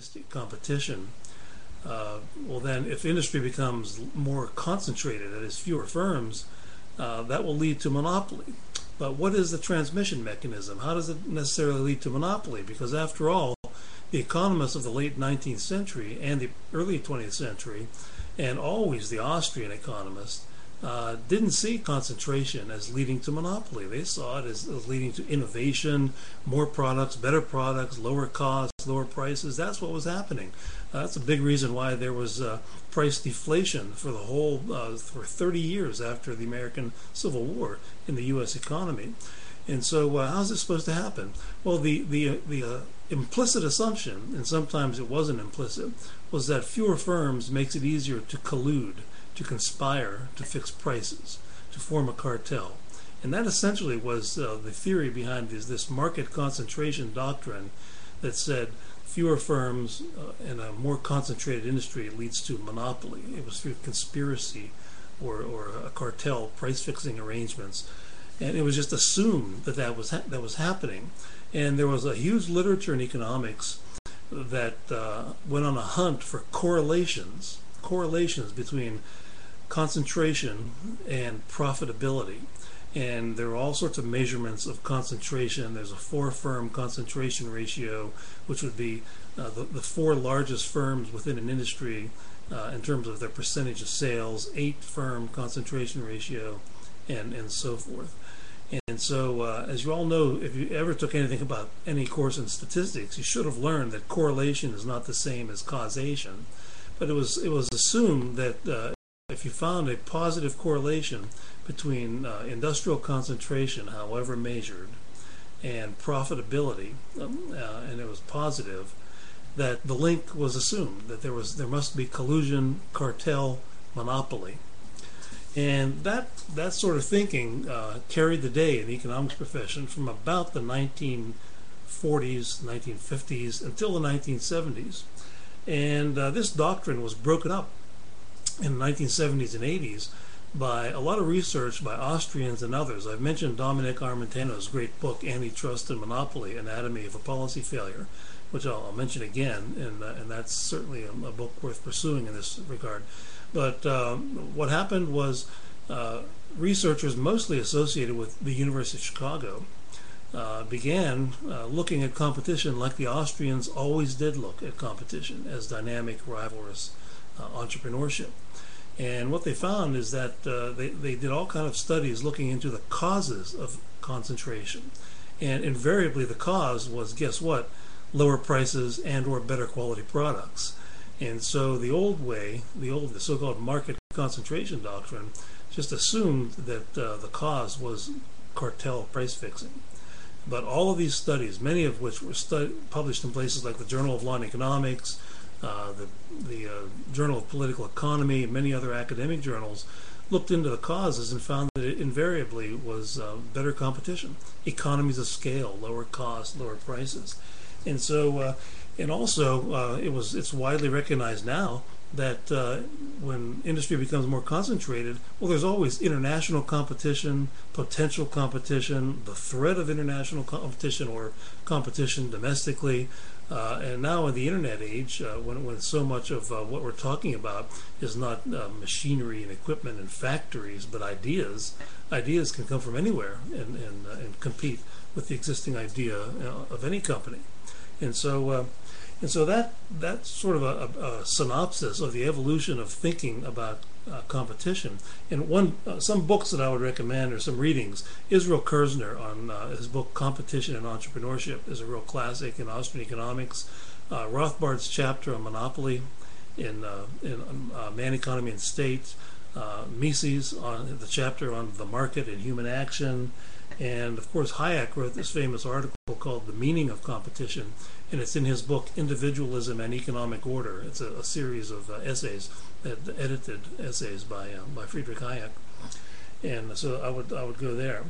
competition, well then if industry becomes more concentrated, that is fewer firms, that will lead to monopoly. But what is the transmission mechanism? How does it necessarily lead to monopoly? Because after all, the economists of the late 19th century and the early 20th century, and always the Austrian economists, didn't see concentration as leading to monopoly. They saw it as leading to innovation, more products, better products, lower costs, lower prices. That's what was happening. That's a big reason why there was price deflation for the whole for 30 years after the American Civil War in the U.S. economy. And so how's this supposed to happen? Well, the implicit assumption, and sometimes it wasn't implicit, was that fewer firms makes it easier to collude, to conspire, to fix prices, to form a cartel. And that essentially was the theory behind this market concentration doctrine that said fewer firms and a more concentrated industry leads to monopoly. It was through conspiracy or a cartel, price-fixing arrangements. And it was just assumed that was happening. And there was a huge literature in economics that went on a hunt for correlations between concentration and profitability. And there are all sorts of measurements of concentration. There's a 4-firm concentration ratio, which would be the 4 largest firms within an industry in terms of their percentage of sales, 8-firm concentration ratio, and so forth. And so, as you all know, if you ever took anything about any course in statistics, you should have learned that correlation is not the same as causation. But it was assumed that if you found a positive correlation between industrial concentration, however measured, and profitability, and it was positive, that the link was assumed, that there must be collusion, cartel, monopoly. And that sort of thinking carried the day in the economics profession from about the 1940s, 1950s, until the 1970s. And this doctrine was broken up in the 1970s and 80s by a lot of research by Austrians and others. I've mentioned Dominic Armentano's great book, Antitrust and Monopoly, Anatomy of a Policy Failure, which I'll mention again, and that's certainly a book worth pursuing in this regard. But what happened was researchers mostly associated with the University of Chicago began looking at competition like the Austrians always did look at competition, as dynamic, rivalrous entrepreneurship. And what they found is that they did all kinds of studies looking into the causes of concentration. And invariably the cause was, guess what? Lower prices and or better quality products. And so the old way, the so-called market concentration doctrine, just assumed that the cause was cartel price fixing. But all of these studies, many of which were published in places like the Journal of Law and Economics, the Journal of Political Economy, and many other academic journals, looked into the causes and found that it invariably was better competition, economies of scale, lower costs, lower prices. And so, and also, it's widely recognized now that when industry becomes more concentrated, well, there's always international competition, potential competition, the threat of international competition or competition domestically. And now in the internet age, when so much of what we're talking about is not machinery and equipment and factories, but ideas can come from anywhere and compete with the existing idea of any company. And so that's sort of a synopsis of the evolution of thinking about competition. And some books that I would recommend are some readings. Israel Kirzner on his book Competition and Entrepreneurship is a real classic in Austrian economics. Rothbard's chapter on monopoly in Man, Economy, and State. Mises on the chapter on the market and human action. And of course Hayek wrote this famous article called The Meaning of Competition, and it's in his book Individualism and Economic Order. It's a series of essays, edited essays by Friedrich Hayek. And so I would go there.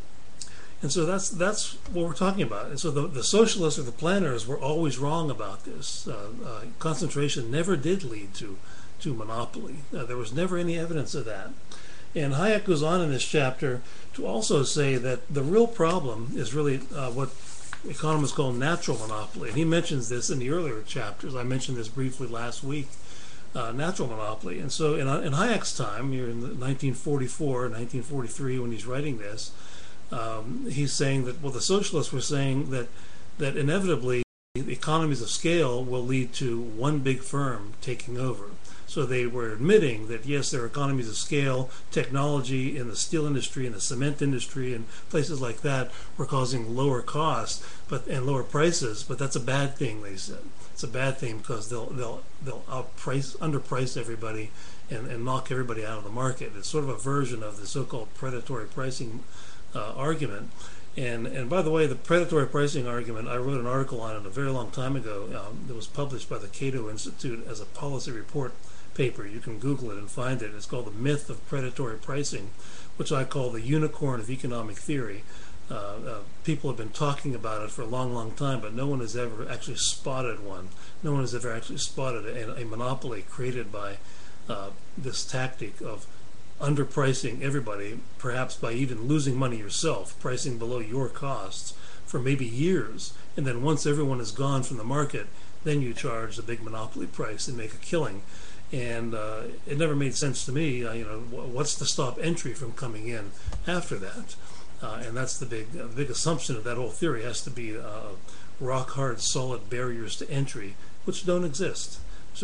And so that's what we're talking about. And so the socialists or the planners were always wrong about this. Concentration never did lead to monopoly. There was never any evidence of that. And Hayek goes on in this chapter to also say that the real problem is really what economists call natural monopoly. And he mentions this in the earlier chapters. I mentioned this briefly last week, natural monopoly. And so in Hayek's time, here in 1944, 1943, when he's writing this, he's saying that, well, the socialists were saying that inevitably the economies of scale will lead to one big firm taking over. So they were admitting that, yes, there are economies of scale, technology in the steel industry and the cement industry and places like that were causing lower costs and lower prices, but that's a bad thing, they said. It's a bad thing because they'll underprice everybody and knock everybody out of the market. It's sort of a version of the so-called predatory pricing argument. And by the way, the predatory pricing argument, I wrote an article on it a very long time ago that was published by the Cato Institute as a policy report paper. You can Google it and find it. It's called The Myth of Predatory Pricing, which I call the unicorn of economic theory. People have been talking about it for a long, long time, but no one has ever actually spotted one. No one has ever actually spotted a monopoly created by this tactic of underpricing everybody, perhaps by even losing money yourself, pricing below your costs for maybe years, and then once everyone is gone from the market, then you charge the big monopoly price and make a killing. And it never made sense to me, what's to stop entry from coming in after that? And that's the big assumption of that whole theory has to be rock hard, solid barriers to entry, which don't exist.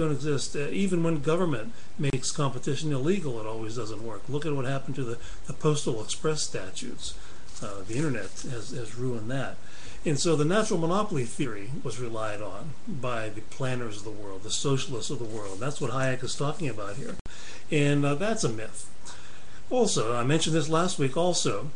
Even when government makes competition illegal, it always doesn't work. Look at what happened to the Postal Express statutes. The internet has ruined that. And so the natural monopoly theory was relied on by the planners of the world, the socialists of the world. That's what Hayek is talking about here. And that's a myth. Also, I mentioned this last week also,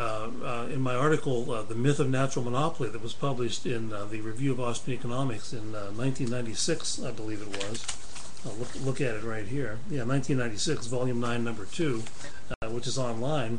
in my article, The Myth of Natural Monopoly, that was published in the Review of Austrian Economics in 1996, I believe it was. I'll look at it right here. Yeah, 1996, Volume 9, Number 2, which is online.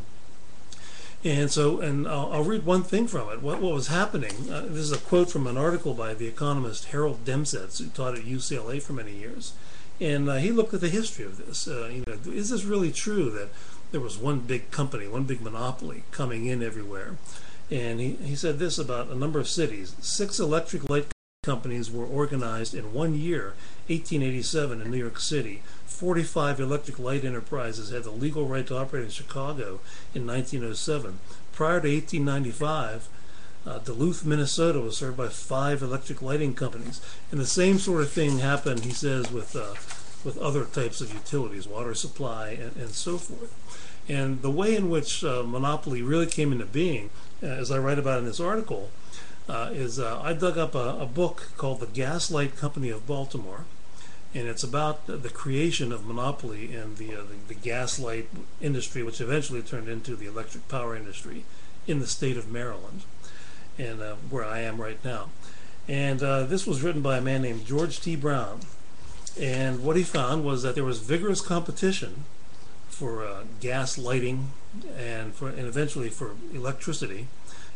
And so, I'll read one thing from it. What was happening, this is a quote from an article by the economist Harold Demsetz, who taught at UCLA for many years. And he looked at the history of this. Is this really true that there was one big company, one big monopoly coming in everywhere? And he said this about a number of cities. 6 electric light companies were organized in 1 year, 1887, in New York City. 45 electric light enterprises had the legal right to operate in Chicago in 1907. Prior to 1895, Duluth, Minnesota was served by 5 electric lighting companies. And the same sort of thing happened, he says, with other types of utilities, water supply, and so forth. And the way in which monopoly really came into being, as I write about in this article, is I dug up a book called The Gaslight Company of Baltimore, and it's about the creation of monopoly in the gaslight industry, which eventually turned into the electric power industry in the state of Maryland, and where I am right now. And this was written by a man named George T. Brown. And what he found was that there was vigorous competition for gas lighting and eventually for electricity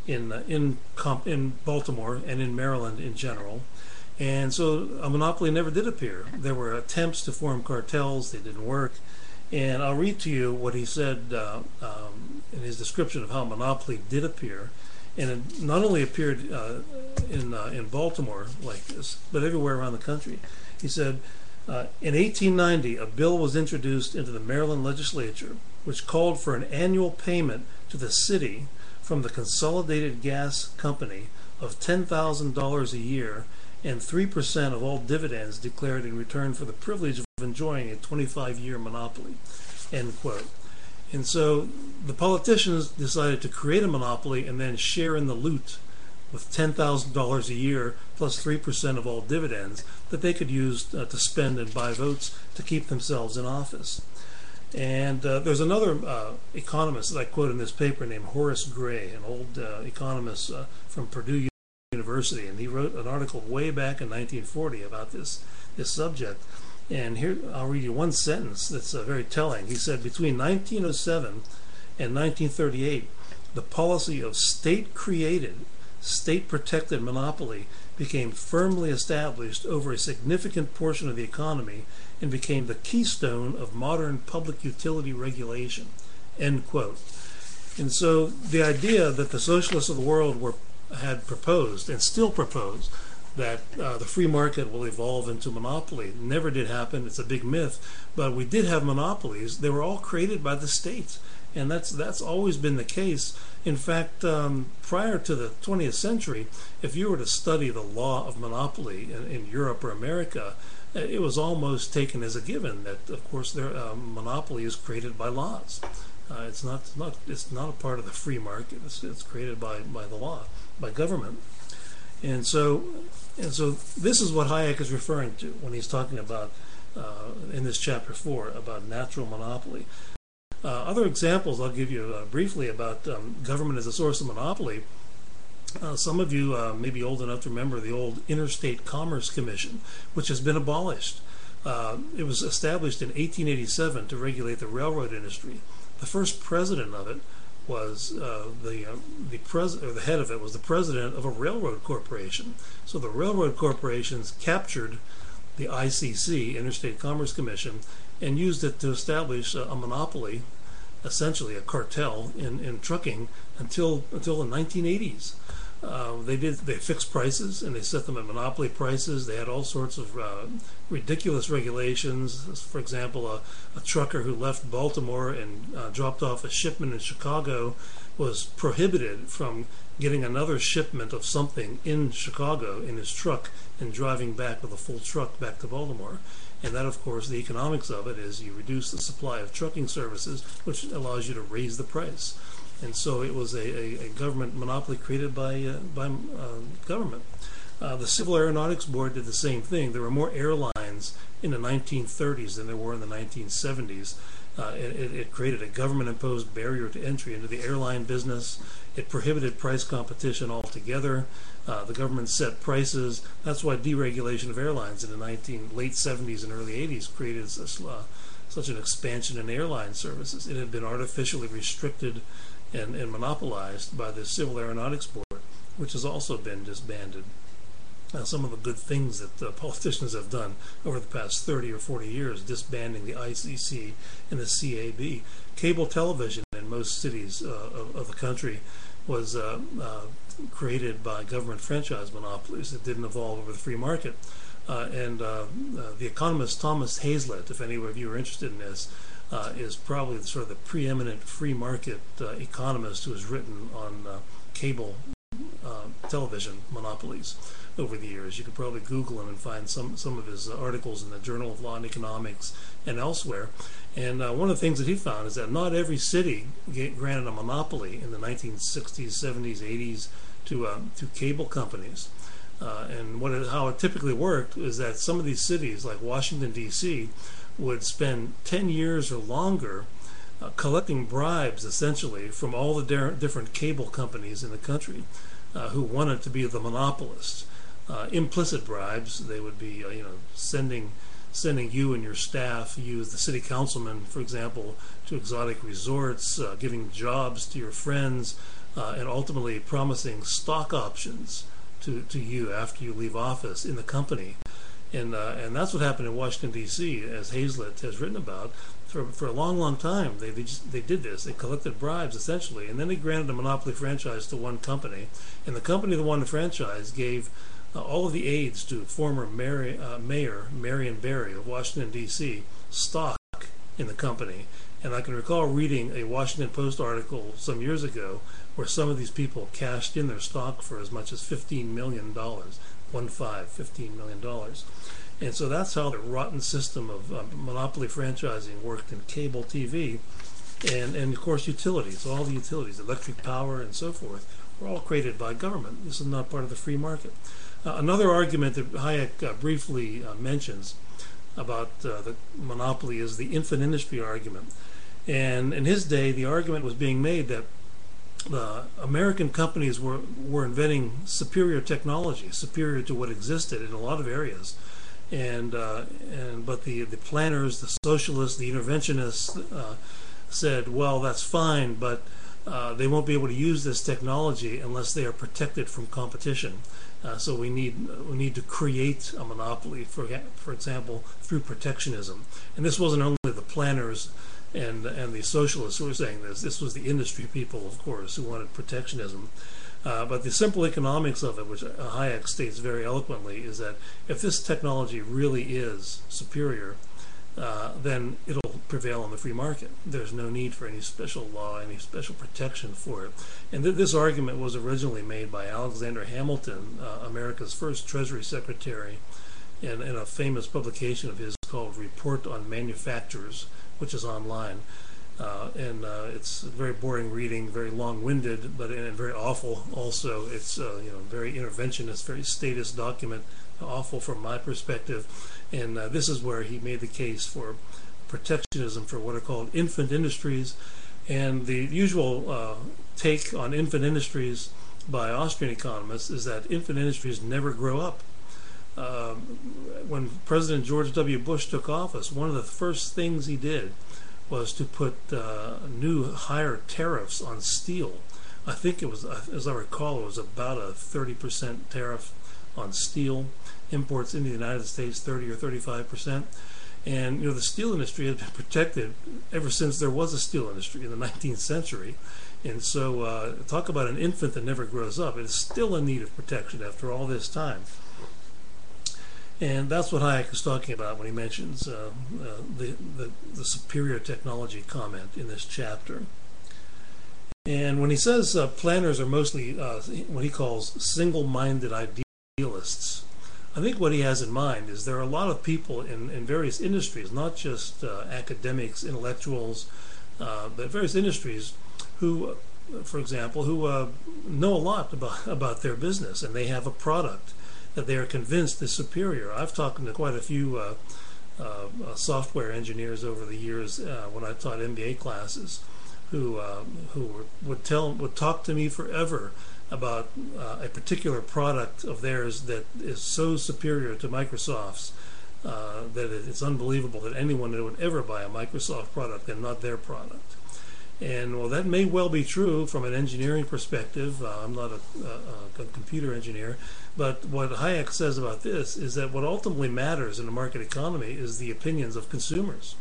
in Baltimore and in Maryland in general. And so a monopoly never did appear. There were attempts to form cartels. They didn't work. And I'll read to you what he said in his description of how monopoly did appear. And it not only appeared in Baltimore like this, but everywhere around the country. He said, in 1890, a bill was introduced into the Maryland legislature which called for an annual payment to the city from the Consolidated Gas Company of $10,000 a year and 3% of all dividends declared in return for the privilege of enjoying a 25-year monopoly, end quote. And so the politicians decided to create a monopoly and then share in the loot with $10,000 a year plus 3% of all dividends that they could use to spend and buy votes to keep themselves in office. And there's another economist that I quote in this paper named Horace Gray, an old economist from Purdue University, and he wrote an article way back in 1940 about this subject. And here I'll read you one sentence that's very telling. He said, between 1907 and 1938, the policy of state-created, state-protected monopoly became firmly established over a significant portion of the economy and became the keystone of modern public utility regulation, end quote. And so the idea that the socialists of the world were had proposed and still propose that the free market will evolve into monopoly. It never did happen. It's a big myth. But we did have monopolies. They were all created by the state. And that's always been the case. In fact, prior to the 20th century, if you were to study the law of monopoly in Europe or America, it was almost taken as a given that, of course, their monopoly is created by laws. It's not a part of the free market. It's created by the law, by government. And so this is what Hayek is referring to when he's talking about in this chapter 4 about natural monopoly. Other examples I'll give you briefly about government as a source of monopoly. Some of you may be old enough to remember the old Interstate Commerce Commission, which has been abolished. It was established in 1887 to regulate the railroad industry. The first president of it was the head of it was the president of a railroad corporation. So the railroad corporations captured the ICC, Interstate Commerce Commission, and used it to establish a monopoly, essentially a cartel in trucking until the 1980s. They fixed prices and they set them at monopoly prices. They had all sorts of ridiculous regulations. For example, a trucker who left Baltimore and dropped off a shipment in Chicago was prohibited from getting another shipment of something in Chicago in his truck and driving back with a full truck back to Baltimore. And that, of course, the economics of it is you reduce the supply of trucking services, which allows you to raise the price. And so it was a government monopoly created by government. The Civil Aeronautics Board did the same thing. There were more airlines in the 1930s than there were in the 1970s. It created a government-imposed barrier to entry into the airline business. It prohibited price competition altogether. The government set prices. That's why deregulation of airlines in the late 70s and early 80s created such an expansion in airline services. It had been artificially restricted and monopolized by the Civil Aeronautics Board, which has also been disbanded. Some of the good things that politicians have done over the past 30 or 40 years, disbanding the ICC and the CAB. Cable television in most cities of the country was created by government franchise monopolies. It didn't evolve over the free market. The economist Thomas Hazlitt, if any of you are interested in this, is probably sort of the preeminent free market economist who has written on cable television monopolies over the years. You could probably Google him and find some of his articles in the Journal of Law and Economics and elsewhere. And one of the things that he found is that not every city granted a monopoly in the 1960s, 70s, 80s to cable companies. And how it typically worked is that some of these cities, like Washington, D.C., would spend 10 years or longer collecting bribes, essentially, from all the different cable companies in the country who wanted to be the monopolist. Implicit bribes. They would be, sending you and your staff, you as the city councilman, for example, to exotic resorts, giving jobs to your friends, and ultimately promising stock options to you after you leave office in the company. And that's what happened in Washington, D.C., as Hazlitt has written about. For a long, long time, they did this. They collected bribes, essentially, and then they granted a monopoly franchise to one company. And the company that won the franchise gave all of the aides to former Mayor Marion Barry of Washington, D.C., stock in the company. And I can recall reading a Washington Post article some years ago where some of these people cashed in their stock for as much as $15 million. $15 million. And so that's how the rotten system of monopoly franchising worked in cable TV. And of course utilities, all the utilities, electric power and so forth, were all created by government. This is not part of the free market. Another argument that Hayek briefly mentions about the monopoly is the infant industry argument. And in his day, the argument was being made that American companies were inventing superior technology, superior to what existed in a lot of areas, but the planners, the socialists, the interventionists said, well, that's fine, but they won't be able to use this technology unless they are protected from competition. So we need to create a monopoly, for example, through protectionism. And this wasn't only the planners and the socialists who were saying this. This was the industry people, of course, who wanted protectionism. But the simple economics of it, which Hayek states very eloquently, is that if this technology really is superior, then it'll prevail on the free market. There's no need for any special law, any special protection for it. And this argument was originally made by Alexander Hamilton, America's first Treasury Secretary, in a famous publication of his called Report on Manufactures, which is online. It's very boring reading, very long-winded, but and very awful also. It's very interventionist, very statist document, awful from my perspective. And this is where he made the case for protectionism for what are called infant industries. And the usual take on infant industries by Austrian economists is that infant industries never grow up. When President George W. Bush took office, one of the first things he did was to put new higher tariffs on steel. I think it was, as I recall, it was about a 30% tariff on steel. Imports into the United States, 30 or 35%. And the steel industry has been protected ever since there was a steel industry in the 19th century. And so talk about an infant that never grows up. It is still in need of protection after all this time. And that's what Hayek is talking about when he mentions the superior technology comment in this chapter. And when he says planners are mostly what he calls single-minded idealists, I think what he has in mind is there are a lot of people in various industries, not just academics, intellectuals, but various industries who, for example, who know a lot about their business, and they have a product that they are convinced is superior. I've talked to quite a few software engineers over the years when I taught MBA classes, who would talk to me forever about a particular product of theirs that is so superior to Microsoft's that it's unbelievable that anyone would ever buy a Microsoft product and not their product. And well, that may well be true from an engineering perspective. I'm not a computer engineer, but what Hayek says about this is that what ultimately matters in a market economy is the opinions of consumers.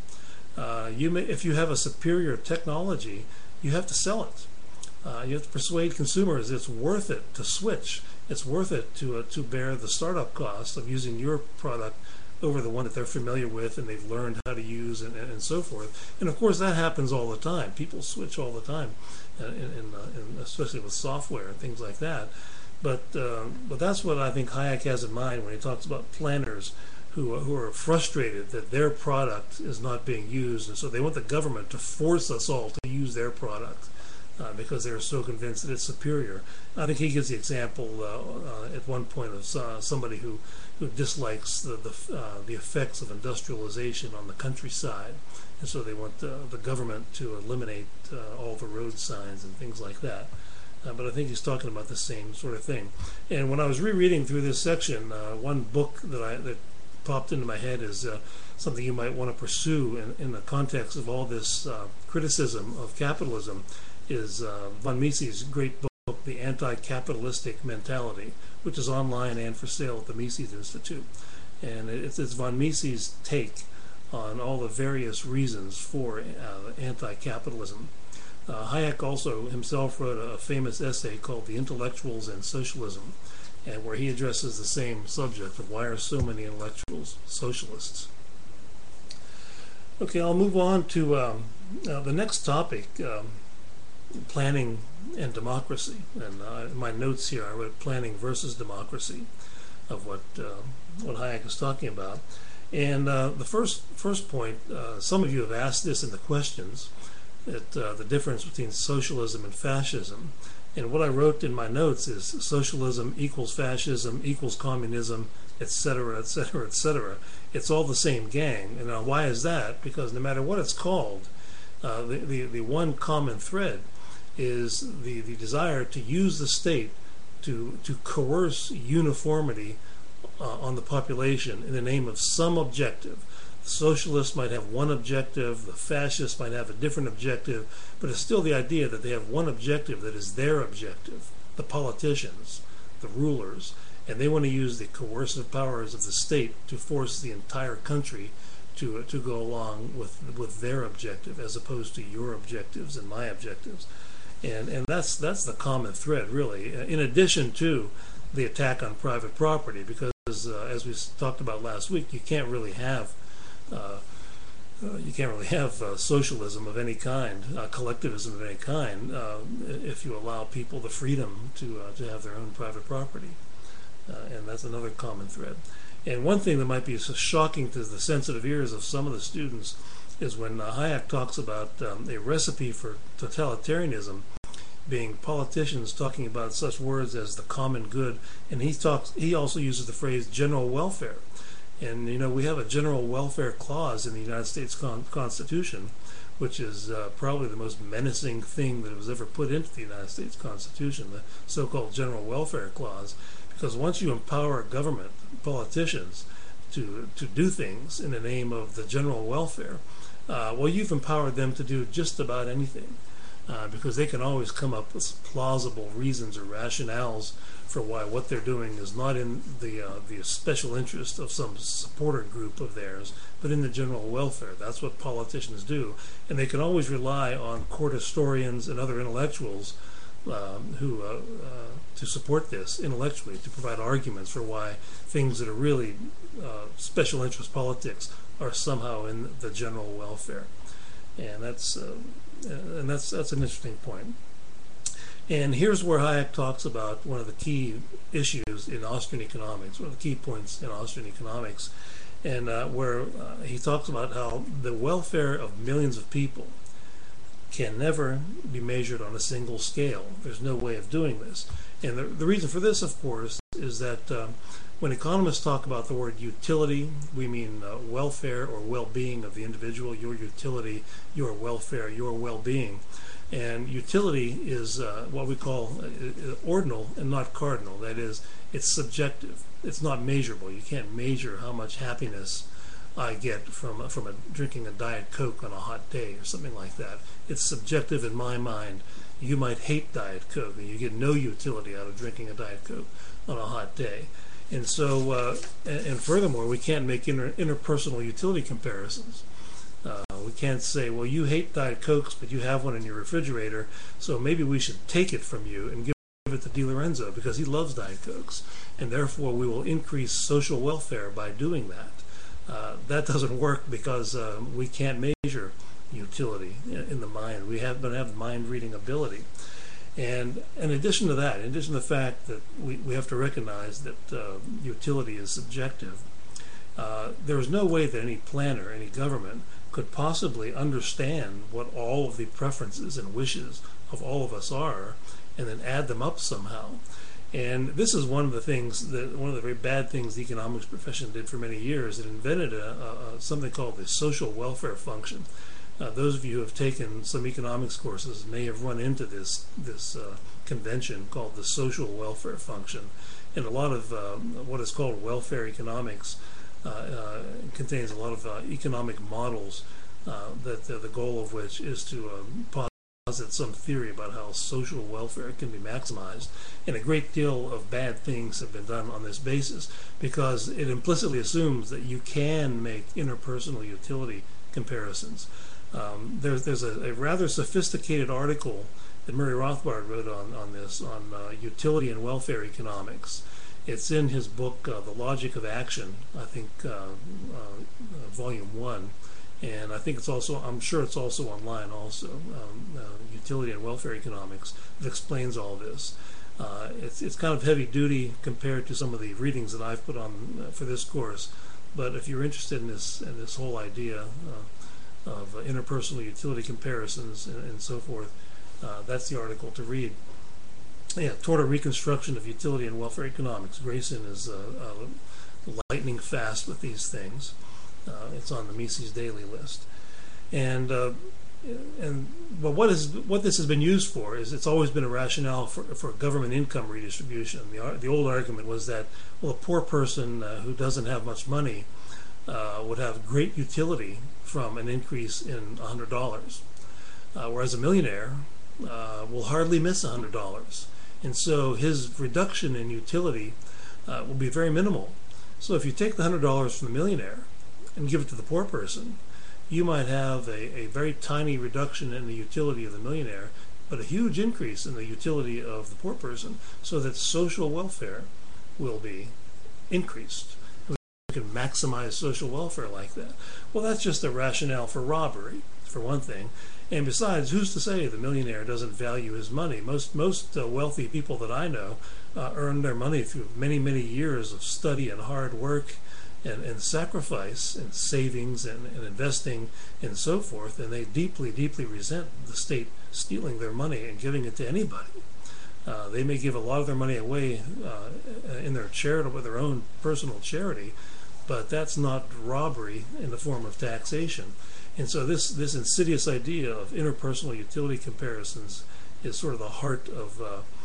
If you have a superior technology, you have to sell it. You have to persuade consumers it's worth it to switch. It's worth it to bear the startup cost of using your product over the one that they're familiar with and they've learned how to use and so forth. And of course that happens all the time. People switch all the time, especially with software and things like that. But that's what I think Hayek has in mind when he talks about planners who are frustrated that their product is not being used, and so they want the government to force us all to use their product because they're so convinced that it's superior. I think he gives the example at one point of somebody who dislikes the effects of industrialization on the countryside, and so they want the government to eliminate all the road signs and things like that. But I think he's talking about the same sort of thing. And when I was rereading through this section, one book that popped into my head is something you might want to pursue in the context of all this criticism of capitalism, is von Mises' great book, The Anti-Capitalistic Mentality, which is online and for sale at the Mises Institute. And it's von Mises' take on all the various reasons for anti-capitalism. Hayek also himself wrote a famous essay called The Intellectuals and Socialism, and where he addresses the same subject of why are so many intellectuals socialists. Okay, I'll move on to the next topic, planning and democracy. And in my notes here I wrote planning versus democracy of what Hayek is talking about. And the first point, some of you have asked this in the questions, that the difference between socialism and fascism. And what I wrote in my notes is socialism equals fascism equals communism, etc., etc., etc. It's all the same gang. And why is that? Because no matter what it's called, the one common thread is the desire to use the state to coerce uniformity on the population in the name of some objective. The socialists might have one objective, the fascists might have a different objective, but it's still the idea that they have one objective that is their objective, the politicians, the rulers, and they want to use the coercive powers of the state to force the entire country to go along with their objective as opposed to your objectives and my objectives. And that's the common thread, really, in addition to the attack on private property, because as we talked about last week, you can't really have socialism of any kind, collectivism of any kind, if you allow people the freedom to have their own private property. And that's another common thread. And one thing that might be so shocking to the sensitive ears of some of the students is when Hayek talks about a recipe for totalitarianism being politicians talking about such words as the common good, and he also uses the phrase general welfare. And we have a general welfare clause in the United States Constitution, which is probably the most menacing thing that was ever put into the United States Constitution, the so-called general welfare clause. Because once you empower government, politicians, to do things in the name of the general welfare, well, you've empowered them to do just about anything. Because they can always come up with plausible reasons or rationales for why what they're doing is not in the special interest of some supporter group of theirs, but in the general welfare. That's what politicians do, and they can always rely on court historians and other intellectuals who to support this intellectually, to provide arguments for why things that are really special interest politics are somehow in the general welfare, and that's an interesting point. And here's where Hayek talks about one of the key issues in Austrian economics, one of the key points in Austrian economics, and where he talks about how the welfare of millions of people can never be measured on a single scale. There's no way of doing this. And the reason for this, of course, is that when economists talk about the word utility, we mean welfare or well-being of the individual, your utility, your welfare, your well-being. And utility is what we call ordinal and not cardinal. That is, it's subjective. It's not measurable. You can't measure how much happiness I get from drinking a Diet Coke on a hot day or something like that. It's subjective in my mind. You might hate Diet Coke, and you get no utility out of drinking a Diet Coke on a hot day. And so, and furthermore, we can't make interpersonal utility comparisons. We can't say, well, you hate Diet Cokes, but you have one in your refrigerator, so maybe we should take it from you and give it to DiLorenzo because he loves Diet Cokes, and therefore we will increase social welfare by doing that. That doesn't work because we can't measure utility in the mind. We don't have mind-reading ability. And in addition to that, in addition to the fact that we have to recognize that utility is subjective, there is no way that any planner, any government, could possibly understand what all of the preferences and wishes of all of us are and then add them up somehow. And this is one of the very bad things the economics profession did for many years. It invented something called the social welfare function. Those of you who have taken some economics courses may have run into this convention called the social welfare function. And a lot of what is called welfare economics contains a lot of economic models that the goal of which is to posit some theory about how social welfare can be maximized. And a great deal of bad things have been done on this basis because it implicitly assumes that you can make interpersonal utility comparisons. There's a rather sophisticated article that Murray Rothbard wrote on this, on utility and welfare economics. It's in his book, The Logic of Action, I think volume 1, and I think I'm sure it's also online also, Utility and Welfare Economics. It explains all this. It's kind of heavy duty compared to some of the readings that I've put on for this course, but if you're interested in this whole idea of interpersonal utility comparisons and so forth, that's the article to read. Yeah, toward a reconstruction of utility and welfare economics. Grayson is lightning fast with these things. It's on the Mises Daily list. But what this has been used for is it's always been a rationale for government income redistribution. The old argument was that, well, a poor person who doesn't have much money would have great utility from an increase in $100, whereas a millionaire will hardly miss $100. And so his reduction in utility will be very minimal. So if you take the $100 from the millionaire and give it to the poor person, you might have a very tiny reduction in the utility of the millionaire but a huge increase in the utility of the poor person, so that social welfare will be increased. We can maximize social welfare like that. Well, that's just a rationale for robbery, for one thing. And besides, who's to say the millionaire doesn't value his money? Most wealthy people that I know earn their money through many, many years of study and hard work and sacrifice and savings and investing and so forth, and they deeply, deeply resent the state stealing their money and giving it to anybody. They may give a lot of their money away in their charitable, their own personal charity, but that's not robbery in the form of taxation. And so this insidious idea of interpersonal utility comparisons is sort of the heart of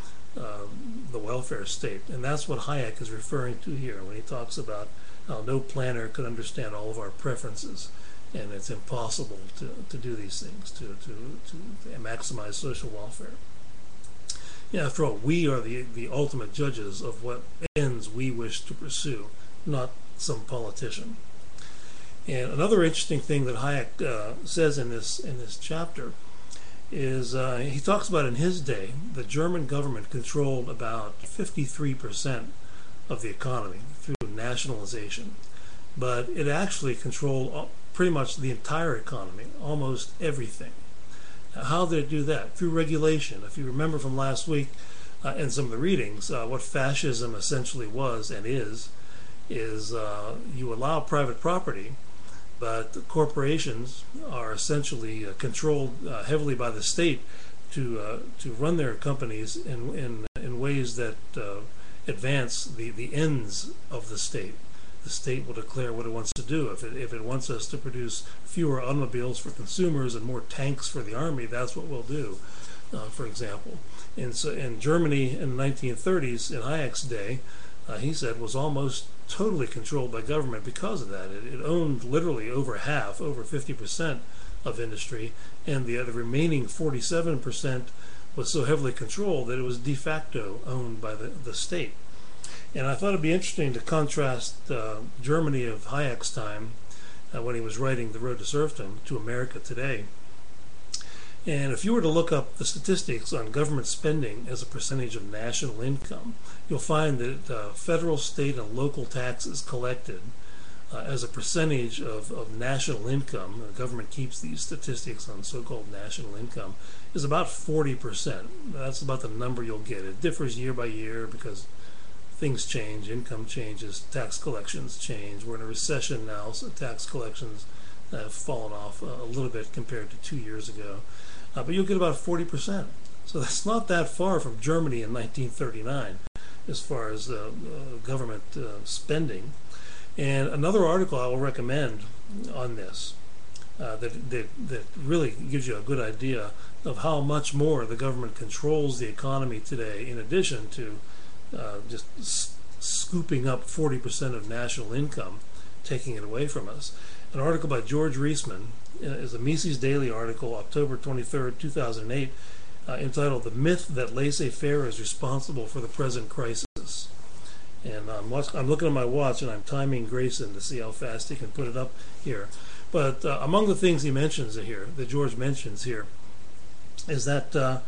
the welfare state. And that's what Hayek is referring to here when he talks about how no planner could understand all of our preferences, and it's impossible to do these things, to maximize social welfare. Yeah, after all, we are the ultimate judges of what ends we wish to pursue, not some politician. And another interesting thing that Hayek says in this chapter is he talks about in his day the German government controlled about 53% of the economy through nationalization, but it actually controlled pretty much the entire economy, almost everything. Now, how did it do that? Through regulation. If you remember from last week and some of the readings, what fascism essentially was and is you allow private property, but corporations are essentially controlled heavily by the state to run their companies in ways that advance the ends of the state. The state will declare what it wants to do. If it wants us to produce fewer automobiles for consumers and more tanks for the army, that's what we'll do, for example. And so in Germany in the 1930s, in Hayek's day, he said, was almost totally controlled by government because of that. It owned literally over half, over 50% of industry, and the remaining 47% was so heavily controlled that it was de facto owned by the state. And I thought it'd be interesting to contrast Germany of Hayek's time, when he was writing The Road to Serfdom, to America today. And if you were to look up the statistics on government spending as a percentage of national income, you'll find that federal, state, and local taxes collected as a percentage of national income, the government keeps these statistics on so-called national income, is about 40%. That's about the number you'll get. It differs year by year because things change, income changes, tax collections change. We're in a recession now, so tax collections have fallen off a little bit compared to 2 years ago. But you'll get about 40%. So that's not that far from Germany in 1939 as far as government spending. And another article I will recommend on this that really gives you a good idea of how much more the government controls the economy today, in addition to just scooping up 40% of national income, taking it away from us. An article by George Reisman is a Mises Daily article, October 23rd, 2008, entitled "The Myth That Laissez-Faire is Responsible for the Present Crisis." And I'm looking at my watch and I'm timing Grayson to see how fast he can put it up here. But among the things he mentions here, that George mentions here, is that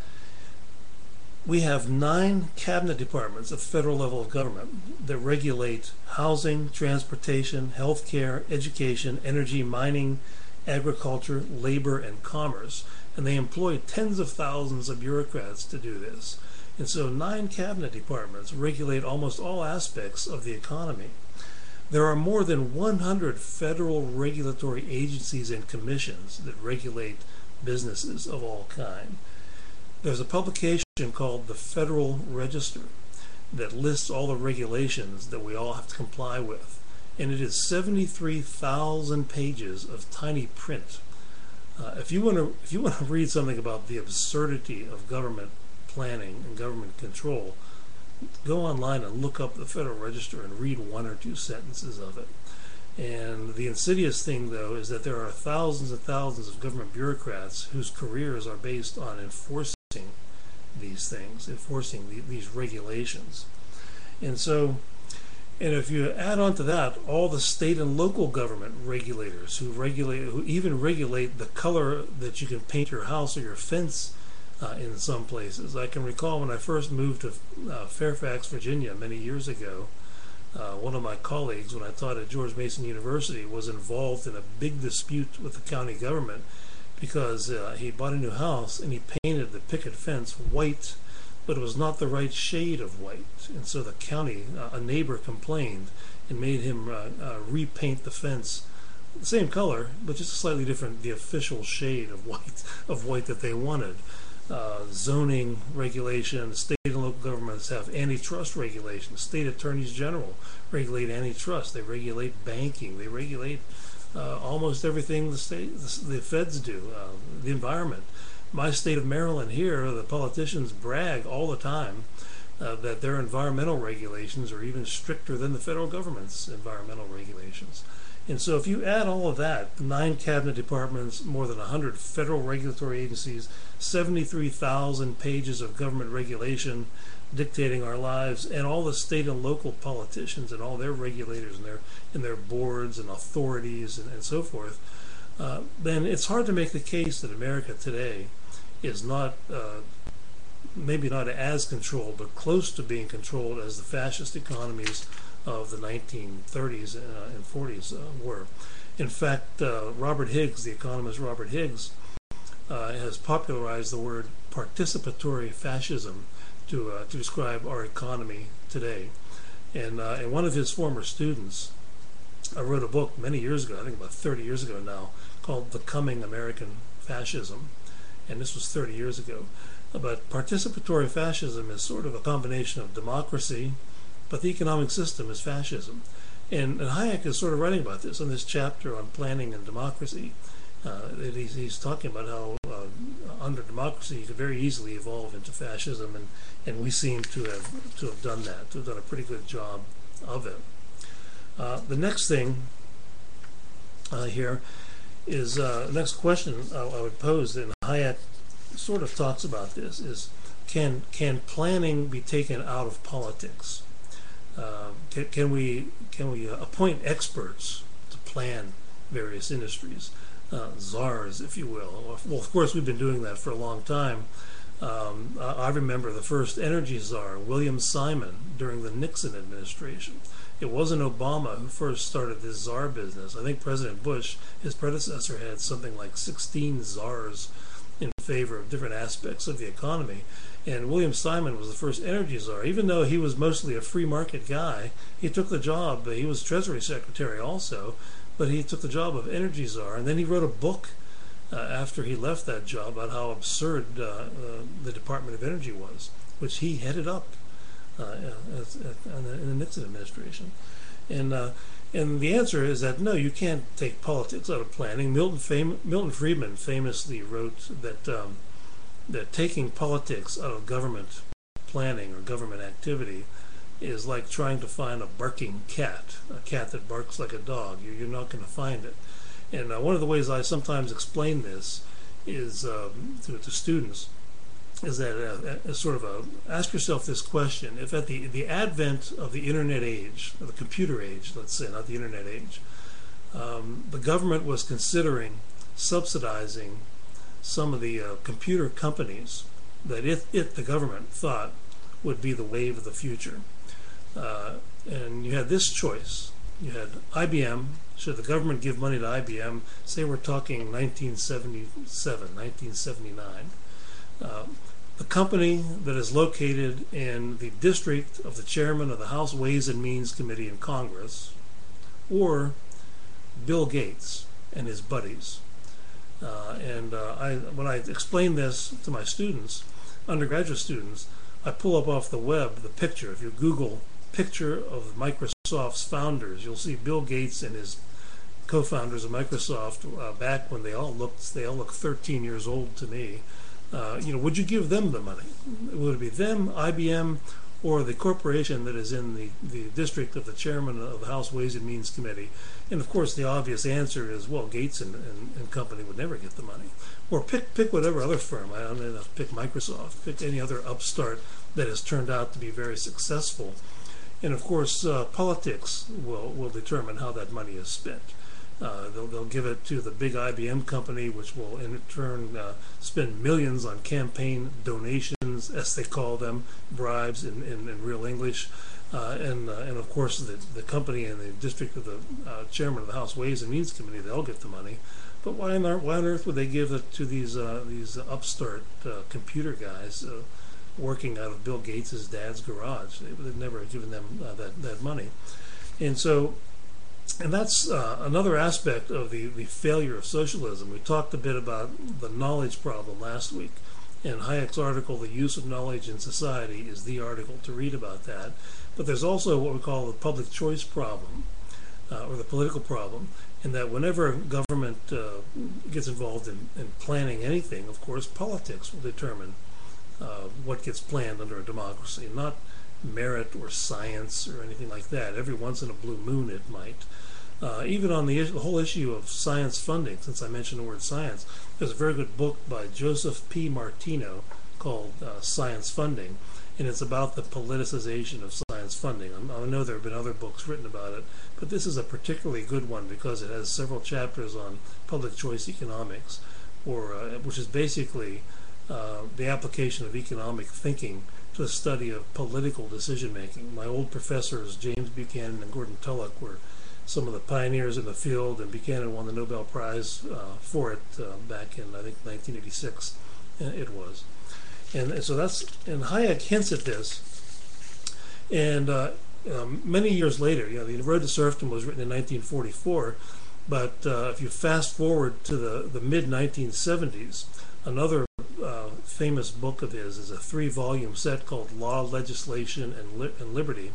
we have 9 cabinet departments at the federal level of government that regulate housing, transportation, healthcare, education, energy, mining, agriculture, labor, and commerce. And they employ tens of thousands of bureaucrats to do this. And so 9 cabinet departments regulate almost all aspects of the economy. There are more than 100 federal regulatory agencies and commissions that regulate businesses of all kinds. There's a publication called the Federal Register that lists all the regulations that we all have to comply with. And it is 73,000 pages of tiny print. If you want to read something about the absurdity of government planning and government control, go online and look up the Federal Register and read 1 or 2 sentences of it. And the insidious thing, though, is that there are thousands and thousands of government bureaucrats whose careers are based on enforcing these things, enforcing these regulations. And so, and if you add on to that all the state and local government regulators who even regulate the color that you can paint your house or your fence in some places. I can recall when I first moved to Fairfax, Virginia, many years ago, one of my colleagues, when I taught at George Mason University, was involved in a big dispute with the county government because he bought a new house and he painted the picket fence white, but it was not the right shade of white. And so the county, a neighbor complained and made him repaint the fence the same color, but just slightly different, the official shade of white that they wanted. Zoning regulations, state and local governments have antitrust regulations. State attorneys general regulate antitrust. They regulate banking. They regulate almost everything the feds do. The environment. My state of Maryland here, the politicians brag all the time that their environmental regulations are even stricter than the federal government's environmental regulations. And so if you add all of that, 9 cabinet departments, more than 100 federal regulatory agencies, 73,000 pages of government regulation dictating our lives, and all the state and local politicians and all their regulators and their boards and authorities and so forth, then it's hard to make the case that America today is not, maybe not as controlled, but close to being controlled as the fascist economies of the 1930s and 40s were. In fact, Robert Higgs, the economist Robert Higgs, has popularized the word participatory fascism to describe our economy today. And one of his former students wrote a book many years ago, I think about 30 years ago now, called The Coming American Fascism. And this was 30 years ago. But participatory fascism is sort of a combination of democracy, but the economic system is fascism. And Hayek is sort of writing about this in this chapter on planning and democracy. He's talking about how under democracy you could very easily evolve into fascism, and we seem to have done that, to have done a pretty good job of it. The next thing here is, the next question I would pose, and Hayek sort of talks about this, is can planning be taken out of politics? Can we appoint experts to plan various industries, czars, if you will? Well, of course, we've been doing that for a long time. I remember the first energy czar, William Simon, during the Nixon administration. It wasn't Obama who first started this czar business. I think President Bush, his predecessor, had something like 16 czars in favor of different aspects of the economy. And William Simon was the first energy czar. Even though he was mostly a free market guy, he took the job. He was Treasury Secretary also, but he took the job of energy czar. And then he wrote a book after he left that job about how absurd the Department of Energy was, which he headed up in the Nixon administration. And the answer is that no, you can't take politics out of planning. Milton Friedman famously wrote that taking politics out of government planning or government activity is like trying to find a barking cat, a cat that barks like a dog. You're not going to find it. And one of the ways I sometimes explain this is to students is that ask yourself this question: if at the advent of the internet age, or the computer age, let's say, not the internet age, the government was considering subsidizing some of the computer companies that the government thought would be the wave of the future. And you had this choice. You had IBM. Should the government give money to IBM? Say we're talking 1977, 1979. The company that is located in the district of the chairman of the House Ways and Means Committee in Congress, or Bill Gates and his buddies. When I explain this to my students, undergraduate students, I pull up off the web the picture. If you Google picture of Microsoft's founders, you'll see Bill Gates and his co-founders of Microsoft back when they all look 13 years old to me. Would you give them the money? Would it be them, IBM, or the corporation that is in the district of the chairman of the House Ways and Means Committee? And of course the obvious answer is, well, Gates and company would never get the money. Or pick whatever other firm. I don't know, pick Microsoft, pick any other upstart that has turned out to be very successful. And of course politics will determine how that money is spent. They'll give it to the big IBM company, which will in turn spend millions on campaign donations, as they call them, bribes in real English. And of course the company and the district of the chairman of the House Ways and Means Committee, they'll get the money. But why on earth would they give it to these upstart computer guys working out of Bill Gates' dad's garage? They've never given them that money. And that's another aspect of the failure of socialism. We talked a bit about the knowledge problem last week. And Hayek's article, The Use of Knowledge in Society, is the article to read about that. But there's also what we call the public choice problem, or the political problem, in that whenever government gets involved in planning anything, of course, politics will determine what gets planned under a democracy, not merit or science or anything like that. Every once in a blue moon it might. Even on the whole issue of science funding, since I mentioned the word science, there's a very good book by Joseph P. Martino called Science Funding, and it's about the politicization of science funding. I know there have been other books written about it, but this is a particularly good one because it has several chapters on public choice economics, which is basically the application of economic thinking to the study of political decision making. My old professors, James Buchanan and Gordon Tullock, were some of the pioneers in the field, and Buchanan won the Nobel Prize for it back in, I think, 1986 it was. And so and Hayek hints at this. And many years later, The Road to Serfdom was written in 1944, but if you fast forward to the mid-1970s, another famous book of his is a 3-volume set called Law, Legislation, and Liberty.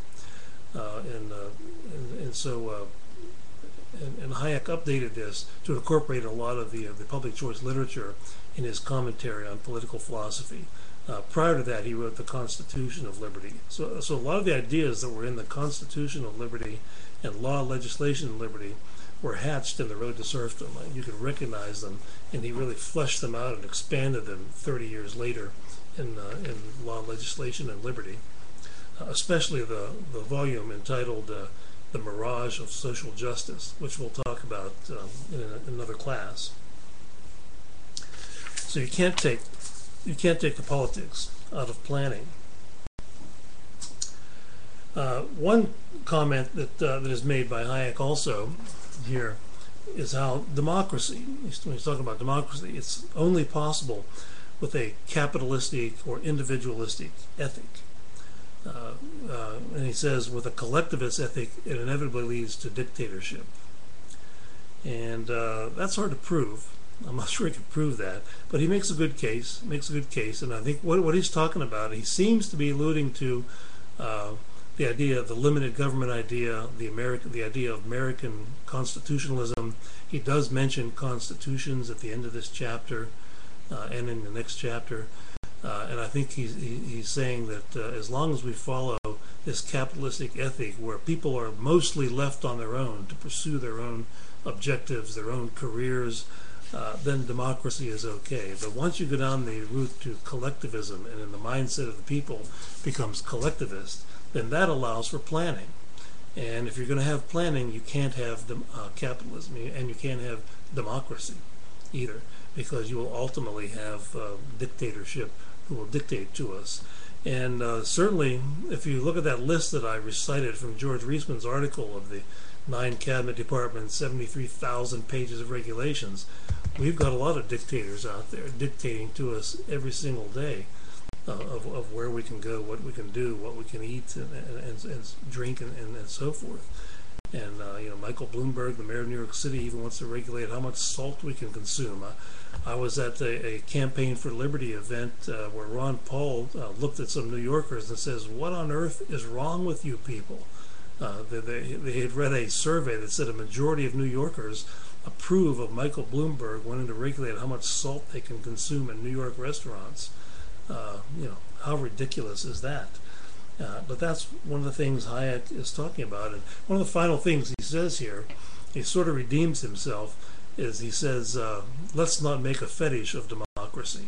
And Hayek updated this to incorporate a lot of the public choice literature in his commentary on political philosophy. Prior to that, he wrote the Constitution of Liberty. So a lot of the ideas that were in the Constitution of Liberty and Law, Legislation, and Liberty were hatched in The Road to Serfdom. You could recognize them, and he really fleshed them out and expanded them 30 years later in Law, Legislation, and Liberty, especially the volume entitled The Mirage of Social Justice, which we'll talk about in another class. So you can't take the politics out of planning. One comment that is made by Hayek also here is how democracy, when he's talking about democracy, it's only possible with a capitalistic or individualistic ethic. And he says, with a collectivist ethic, it inevitably leads to dictatorship. And that's hard to prove. I'm not sure he can prove that, but he makes a good case. And I think what he's talking about, he seems to be alluding to the idea, the limited government idea, the idea of American constitutionalism. He does mention constitutions at the end of this chapter and in the next chapter. And I think he's saying that as long as we follow this capitalistic ethic where people are mostly left on their own to pursue their own objectives, their own careers, then democracy is okay. But once you go down the route to collectivism and in the mindset of the people becomes collectivist, then that allows for planning. And if you're going to have planning, you can't have capitalism, and you can't have democracy either, because you will ultimately have dictatorship who will dictate to us. And certainly, if you look at that list that I recited from George Reisman's article of the 9 cabinet departments, 73,000 pages of regulations, we've got a lot of dictators out there dictating to us every single day of where we can go, what we can do, what we can eat and drink and so forth. And Michael Bloomberg, the mayor of New York City, even wants to regulate how much salt we can consume. I was at a Campaign for Liberty event where Ron Paul looked at some New Yorkers and says, "What on earth is wrong with you people?" They had read a survey that said a majority of New Yorkers approve of Michael Bloomberg wanting to regulate how much salt they can consume in New York restaurants. How ridiculous is that? But that's one of the things Hayek is talking about. And one of the final things he says here, he sort of redeems himself, is he says, let's not make a fetish of democracy.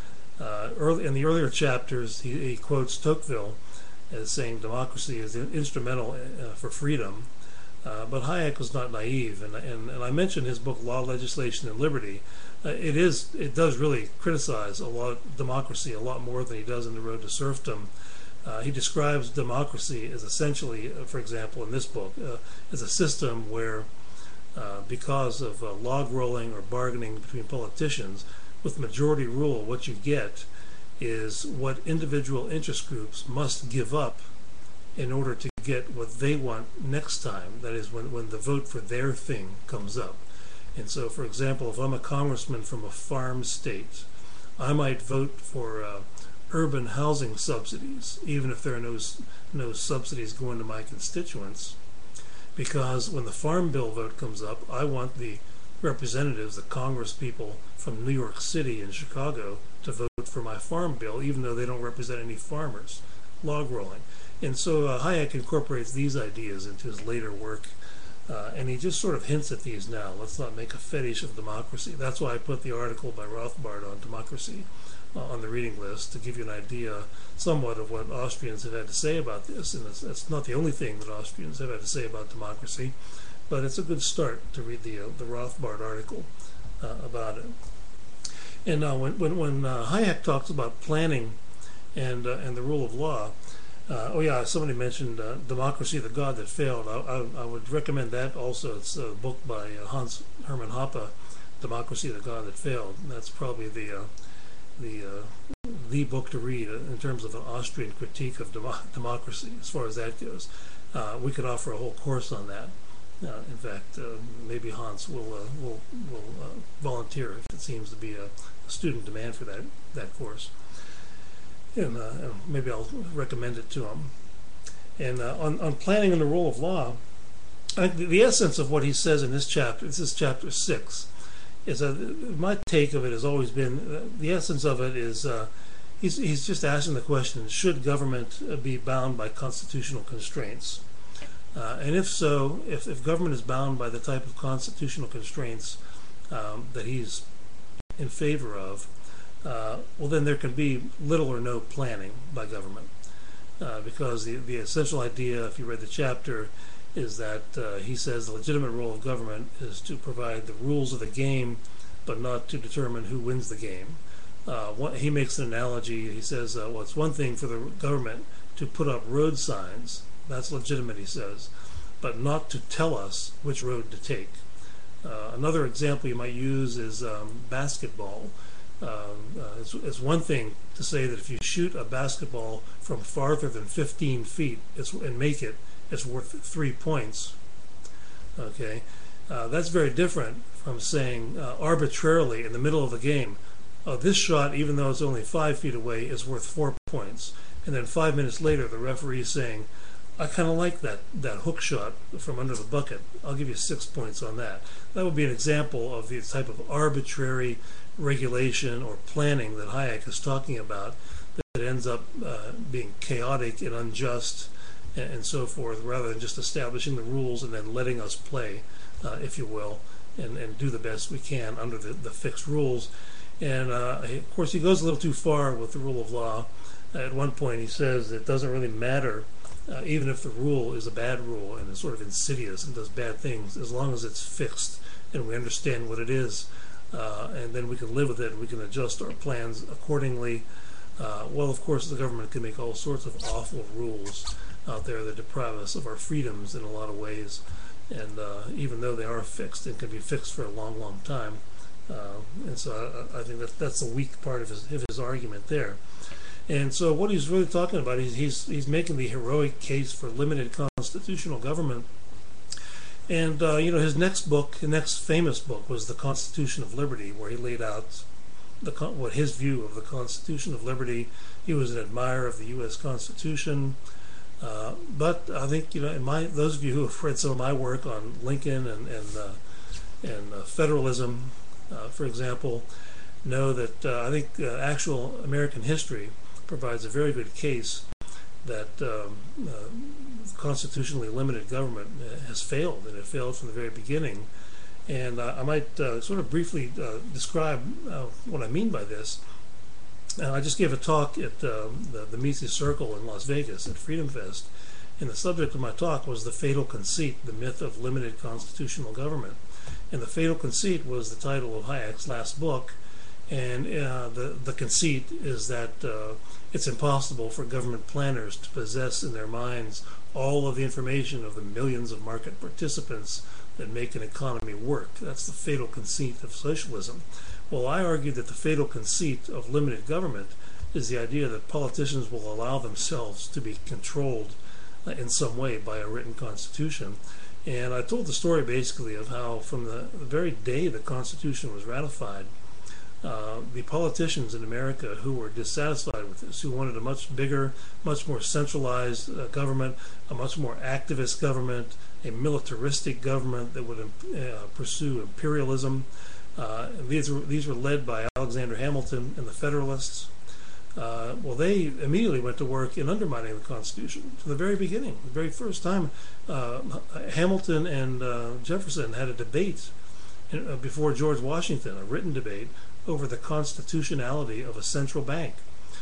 In the earlier chapters, he quotes Tocqueville as saying democracy is instrumental for freedom. But Hayek was not naive, and I mentioned his book Law, Legislation, and Liberty. It does really criticize democracy a lot more than he does in The Road to Serfdom. He describes democracy as essentially, for example, in this book, as a system where, because of log rolling or bargaining between politicians, with majority rule, what you get is what individual interest groups must give up in order to get what they want next time. That is, when the vote for their thing comes up. And so, for example, if I'm a congressman from a farm state, I might vote for urban housing subsidies, even if there are no subsidies going to my constituents, because when the Farm Bill vote comes up, I want the representatives, the Congress people from New York City and Chicago, to vote for my Farm Bill, even though they don't represent any farmers. Log rolling. And so Hayek incorporates these ideas into his later work, and he just sort of hints at these now. Let's not make a fetish of democracy. That's why I put the article by Rothbard on democracy on the reading list, to give you an idea somewhat of what Austrians have had to say about this. And it's not the only thing that Austrians have had to say about democracy, but it's a good start to read the Rothbard article about it. And when Hayek talks about planning and the rule of law, somebody mentioned Democracy, the God That Failed. I would recommend that also. It's a book by Hans Hermann Hoppe, Democracy, the God That Failed. That's probably the book to read in terms of an Austrian critique of democracy, as far as that goes. We could offer a whole course on that. In fact, maybe Hans will volunteer if it seems to be a student demand for that course. And maybe I'll recommend it to him. And on planning and the rule of law, I think the essence of what he says in this is chapter 6, is my take of it has always been, the essence of it is he's just asking the question, should government be bound by constitutional constraints? And if so, if government is bound by the type of constitutional constraints that he's in favor of, well, then there can be little or no planning by government, because the essential idea, if you read the chapter, is that he says the legitimate role of government is to provide the rules of the game, but not to determine who wins the game. He makes an analogy. He says, well, it's one thing for the government to put up road signs. That's legitimate, he says, but not to tell us which road to take. Another example you might use is basketball. It's one thing to say that if you shoot a basketball from farther than 15 feet and make it, it's worth 3 points. Okay, that's very different from saying arbitrarily in the middle of the game, this shot, even though it's only 5 feet away, is worth 4 points. And then 5 minutes later, the referee is saying, I kind of like that hook shot from under the bucket. I'll give you 6 points on that. That would be an example of the type of arbitrary regulation or planning that Hayek is talking about, that ends up being chaotic and unjust and so forth, rather than just establishing the rules and then letting us play, if you will, and do the best we can under the fixed rules. And of course, he goes a little too far with the rule of law. At one point, he says it doesn't really matter, even if the rule is a bad rule and is sort of insidious and does bad things, as long as it's fixed and we understand what it is, and then we can live with it and we can adjust our plans accordingly. Well, of course, the government can make all sorts of awful rules out there that deprive us of our freedoms in a lot of ways, and even though they are fixed, it can be fixed for a long, long time. And so I think that's the weak part of his argument there. And so what he's really talking about, he's making the heroic case for limited constitutional government. And his next famous book was The Constitution of Liberty, where he laid out what his view of the Constitution of Liberty. He was an admirer of the U.S. Constitution, but I think those of you who have read some of my work on Lincoln and federalism, for example, know that I think actual American history provides a very good case that constitutionally limited government has failed, and it failed from the very beginning. And I might sort of briefly describe what I mean by this. I just gave a talk at the Mises Circle in Las Vegas at Freedom Fest, And the subject of my talk was the fatal conceit, the myth of limited constitutional government. And the fatal conceit was the title of Hayek's last book. And the conceit is that it's impossible for government planners to possess in their minds all of the information of the millions of market participants that make an economy work. That's the fatal conceit of socialism. Well, I argue that the fatal conceit of limited government is the idea that politicians will allow themselves to be controlled in some way by a written constitution. And I told the story basically of how from the very day the Constitution was ratified, the politicians in America who were dissatisfied with this, who wanted a much bigger, much more centralized government, a much more activist government, a militaristic government that would pursue imperialism. These were led by Alexander Hamilton and the Federalists. Well, they immediately went to work in undermining the Constitution from the very beginning. The very first time Hamilton and Jefferson had a debate before George Washington, a written debate over the constitutionality of a central bank.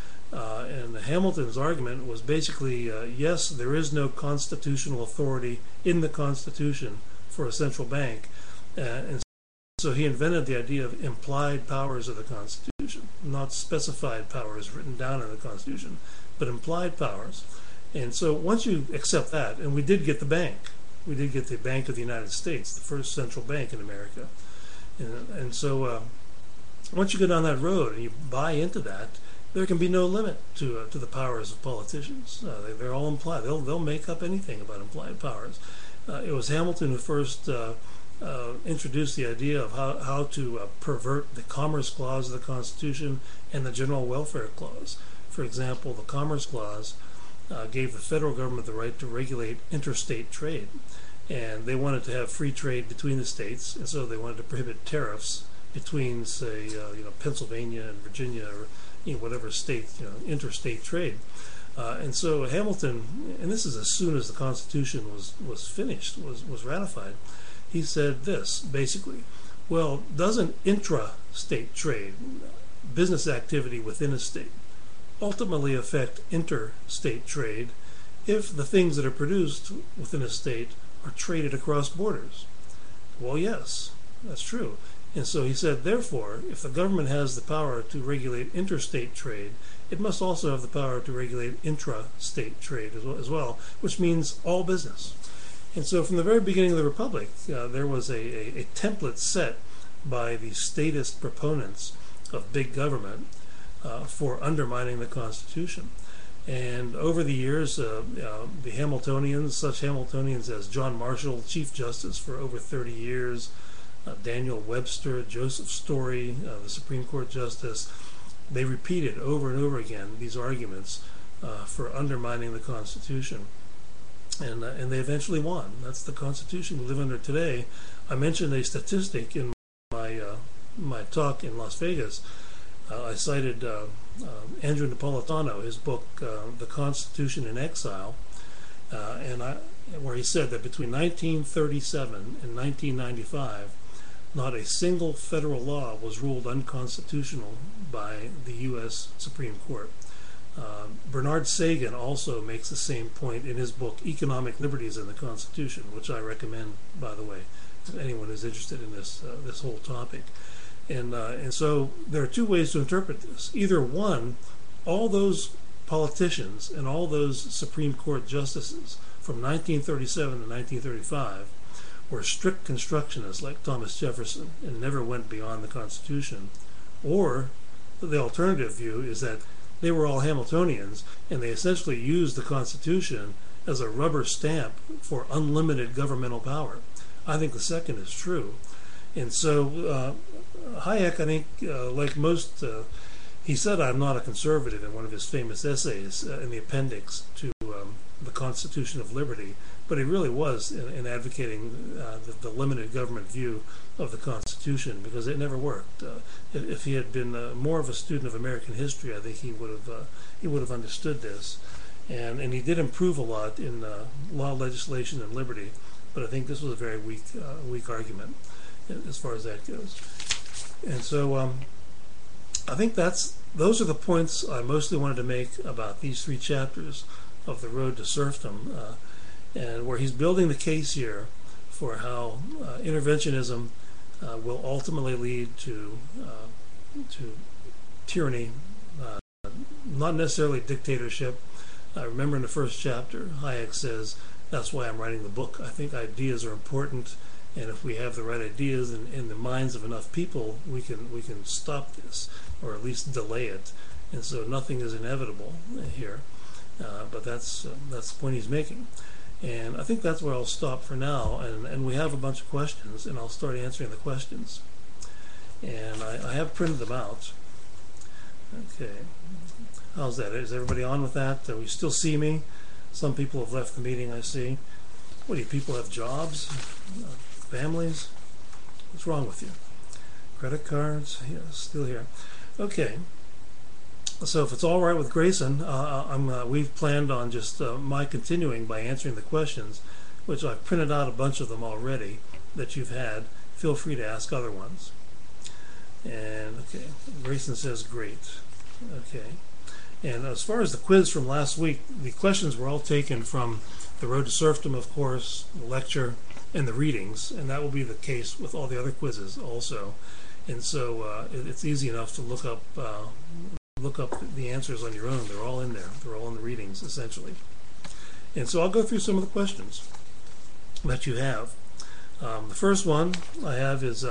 And Hamilton's argument was basically, yes, there is no constitutional authority in the Constitution for a central bank. And so he invented the idea of implied powers of the Constitution, not specified powers written down in the Constitution, but implied powers. And so once you accept that, and we did get the bank, we did get the Bank of the United States, the first central bank in America. And so once you go down that road and you buy into that, there can be no limit to the powers of politicians. They're all implied. They'll make up anything about implied powers. It was Hamilton who first introduced the idea of how to pervert the Commerce Clause of the Constitution and the General Welfare Clause. For example, the Commerce Clause gave the federal government the right to regulate interstate trade, and they wanted to have free trade between the states, and so they wanted to prohibit tariffs between, say, Pennsylvania and Virginia, or whatever state, interstate trade. And so Hamilton, and this is as soon as the Constitution was finished, was ratified, he said this, basically, well, doesn't intra-state trade, business activity within a state, ultimately affect interstate trade if the things that are produced within a state are traded across borders? Well, yes, that's true. And so he said, therefore, if the government has the power to regulate interstate trade, it must also have the power to regulate intra-state trade as well, which means all business. And so from the very beginning of the Republic, there was a template set by the statist proponents of big government for undermining the Constitution. And over the years, the Hamiltonians, such Hamiltonians as John Marshall, Chief Justice for over 30 years, Daniel Webster, Joseph Story, the Supreme Court Justice, they repeated over and over again these arguments for undermining the Constitution. And they eventually won. That's the Constitution we live under today. I mentioned a statistic in my talk in Las Vegas. I cited Andrew Napolitano, his book, The Constitution in Exile, where he said that between 1937 and 1995, not a single federal law was ruled unconstitutional by the U.S. Supreme Court. Bernard Sagan also makes the same point in his book, Economic Liberties in the Constitution, which I recommend, by the way, to anyone who's interested in this whole topic. And so there are two ways to interpret this. Either one, all those politicians and all those Supreme Court justices from 1937 to 1935 were strict constructionists like Thomas Jefferson and never went beyond the Constitution. Or the alternative view is that they were all Hamiltonians and they essentially used the Constitution as a rubber stamp for unlimited governmental power. I think the second is true. And so Hayek, I think, like most, he said, "I'm not a conservative" in one of his famous essays in the appendix to the Constitution of Liberty, but he really was in advocating the limited government view of the Constitution, because it never worked. If he had been more of a student of American history, I think he would have understood this, and he did improve a lot in law, legislation, and liberty. But I think this was a very weak argument as far as that goes. And so I think those are the points I mostly wanted to make about these three chapters of The Road to Serfdom, and where he's building the case here for how interventionism will ultimately lead to tyranny, not necessarily dictatorship. Remember in the first chapter, Hayek says, that's why I'm writing the book. I think ideas are important, and if we have the right ideas in the minds of enough people, we can stop this, or at least delay it. And so nothing is inevitable here, but that's the point he's making. And I think that's where I'll stop for now, and we have a bunch of questions, and I'll start answering the questions. And I have printed them out. Okay, how's that? Is everybody on with that? Do you still see me? Some people have left the meeting, I see. What do you people have jobs? Families? What's wrong with you? Credit cards? Yeah, still here. Okay. So if it's all right with Grayson, we've planned on just my continuing by answering the questions, which I've printed out a bunch of them already that you've had. Feel free to ask other ones. And okay, Grayson says great. Okay. And as far as the quiz from last week, the questions were all taken from The Road to Serfdom, of course, the lecture, and the readings, and that will be the case with all the other quizzes also. And so it's easy enough to look up the answers on your own. They're all in there. They're all in the readings, essentially. And so I'll go through some of the questions that you have. The first one I have is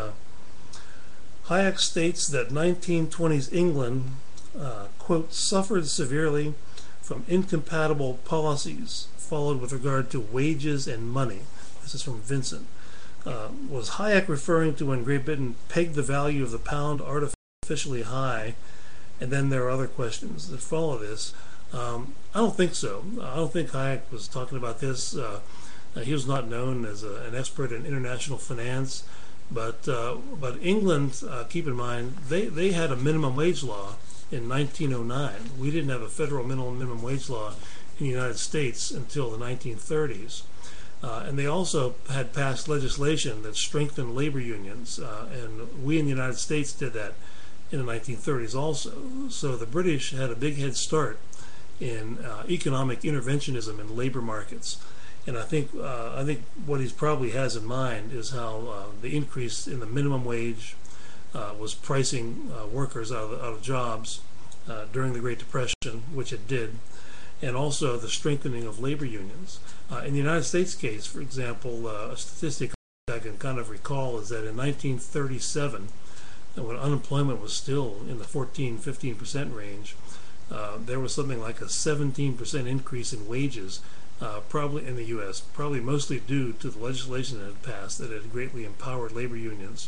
Hayek states that 1920s England quote, suffered severely from incompatible policies followed with regard to wages and money. This is from Vincent. Was Hayek referring to when Great Britain pegged the value of the pound artificially high? And then there are other questions that follow this. I don't think so. I don't think Hayek was talking about this. He was not known as an expert in international finance. But England, keep in mind, they had a minimum wage law in 1909. We didn't have a federal minimum wage law in the United States until the 1930s. And they also had passed legislation that strengthened labor unions, and we in the United States did that in the 1930s also. So the British had a big head start in economic interventionism in labor markets. And I think what he probably has in mind is how the increase in the minimum wage was pricing workers out of jobs during the Great Depression, which it did, and also the strengthening of labor unions. In the United States case, for example, a statistic I can kind of recall is that in 1937, when unemployment was still in the 14-15% range, there was something like a 17% increase in wages, probably in the U.S., probably mostly due to the legislation that had passed that had greatly empowered labor unions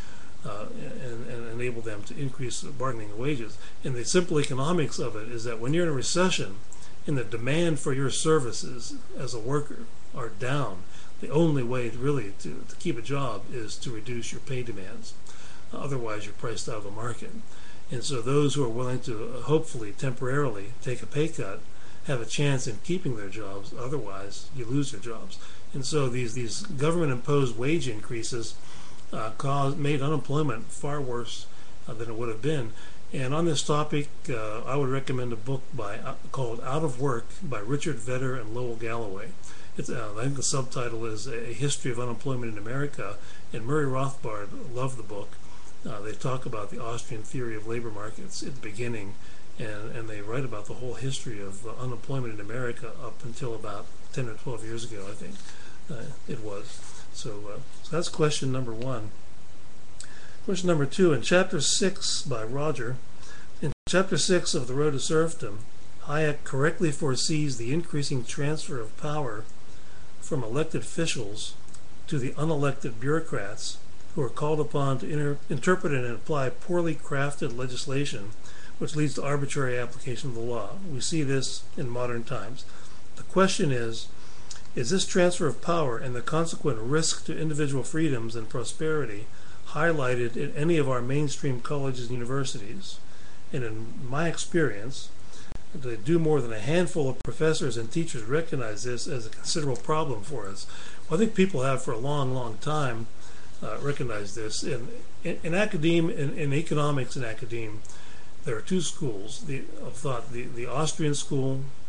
and enabled them to increase bargaining wages. And the simple economics of it is that when you're in a recession and the demand for your services as a worker are down, the only way really to keep a job is to reduce your pay demands. Otherwise, you're priced out of the market. And so those who are willing to hopefully temporarily take a pay cut have a chance in keeping their jobs. Otherwise, you lose your jobs. And so these government-imposed wage increases made unemployment far worse than it would have been. And on this topic, I would recommend a book called Out of Work by Richard Vedder and Lowell Galloway. I think the subtitle is A History of Unemployment in America, and Murray Rothbard loved the book. They talk about the Austrian theory of labor markets at the beginning, and they write about the whole history of unemployment in America up until about 10 or 12 years ago, I think it was. So that's question number one. Question number two, in Chapter 6 by Roger, in Chapter 6 of The Road to Serfdom, Hayek correctly foresees the increasing transfer of power from elected officials to the unelected bureaucrats who are called upon to interpret and apply poorly crafted legislation which leads to arbitrary application of the law. We see this in modern times. The question is this transfer of power and the consequent risk to individual freedoms and prosperity highlighted in any of our mainstream colleges and universities? And in my experience, they do more than a handful of professors and teachers recognize this as a considerable problem for us. Well, I think people have for a long, long time recognized this. In academia, in economics and academia, there are two schools of thought: the Austrian school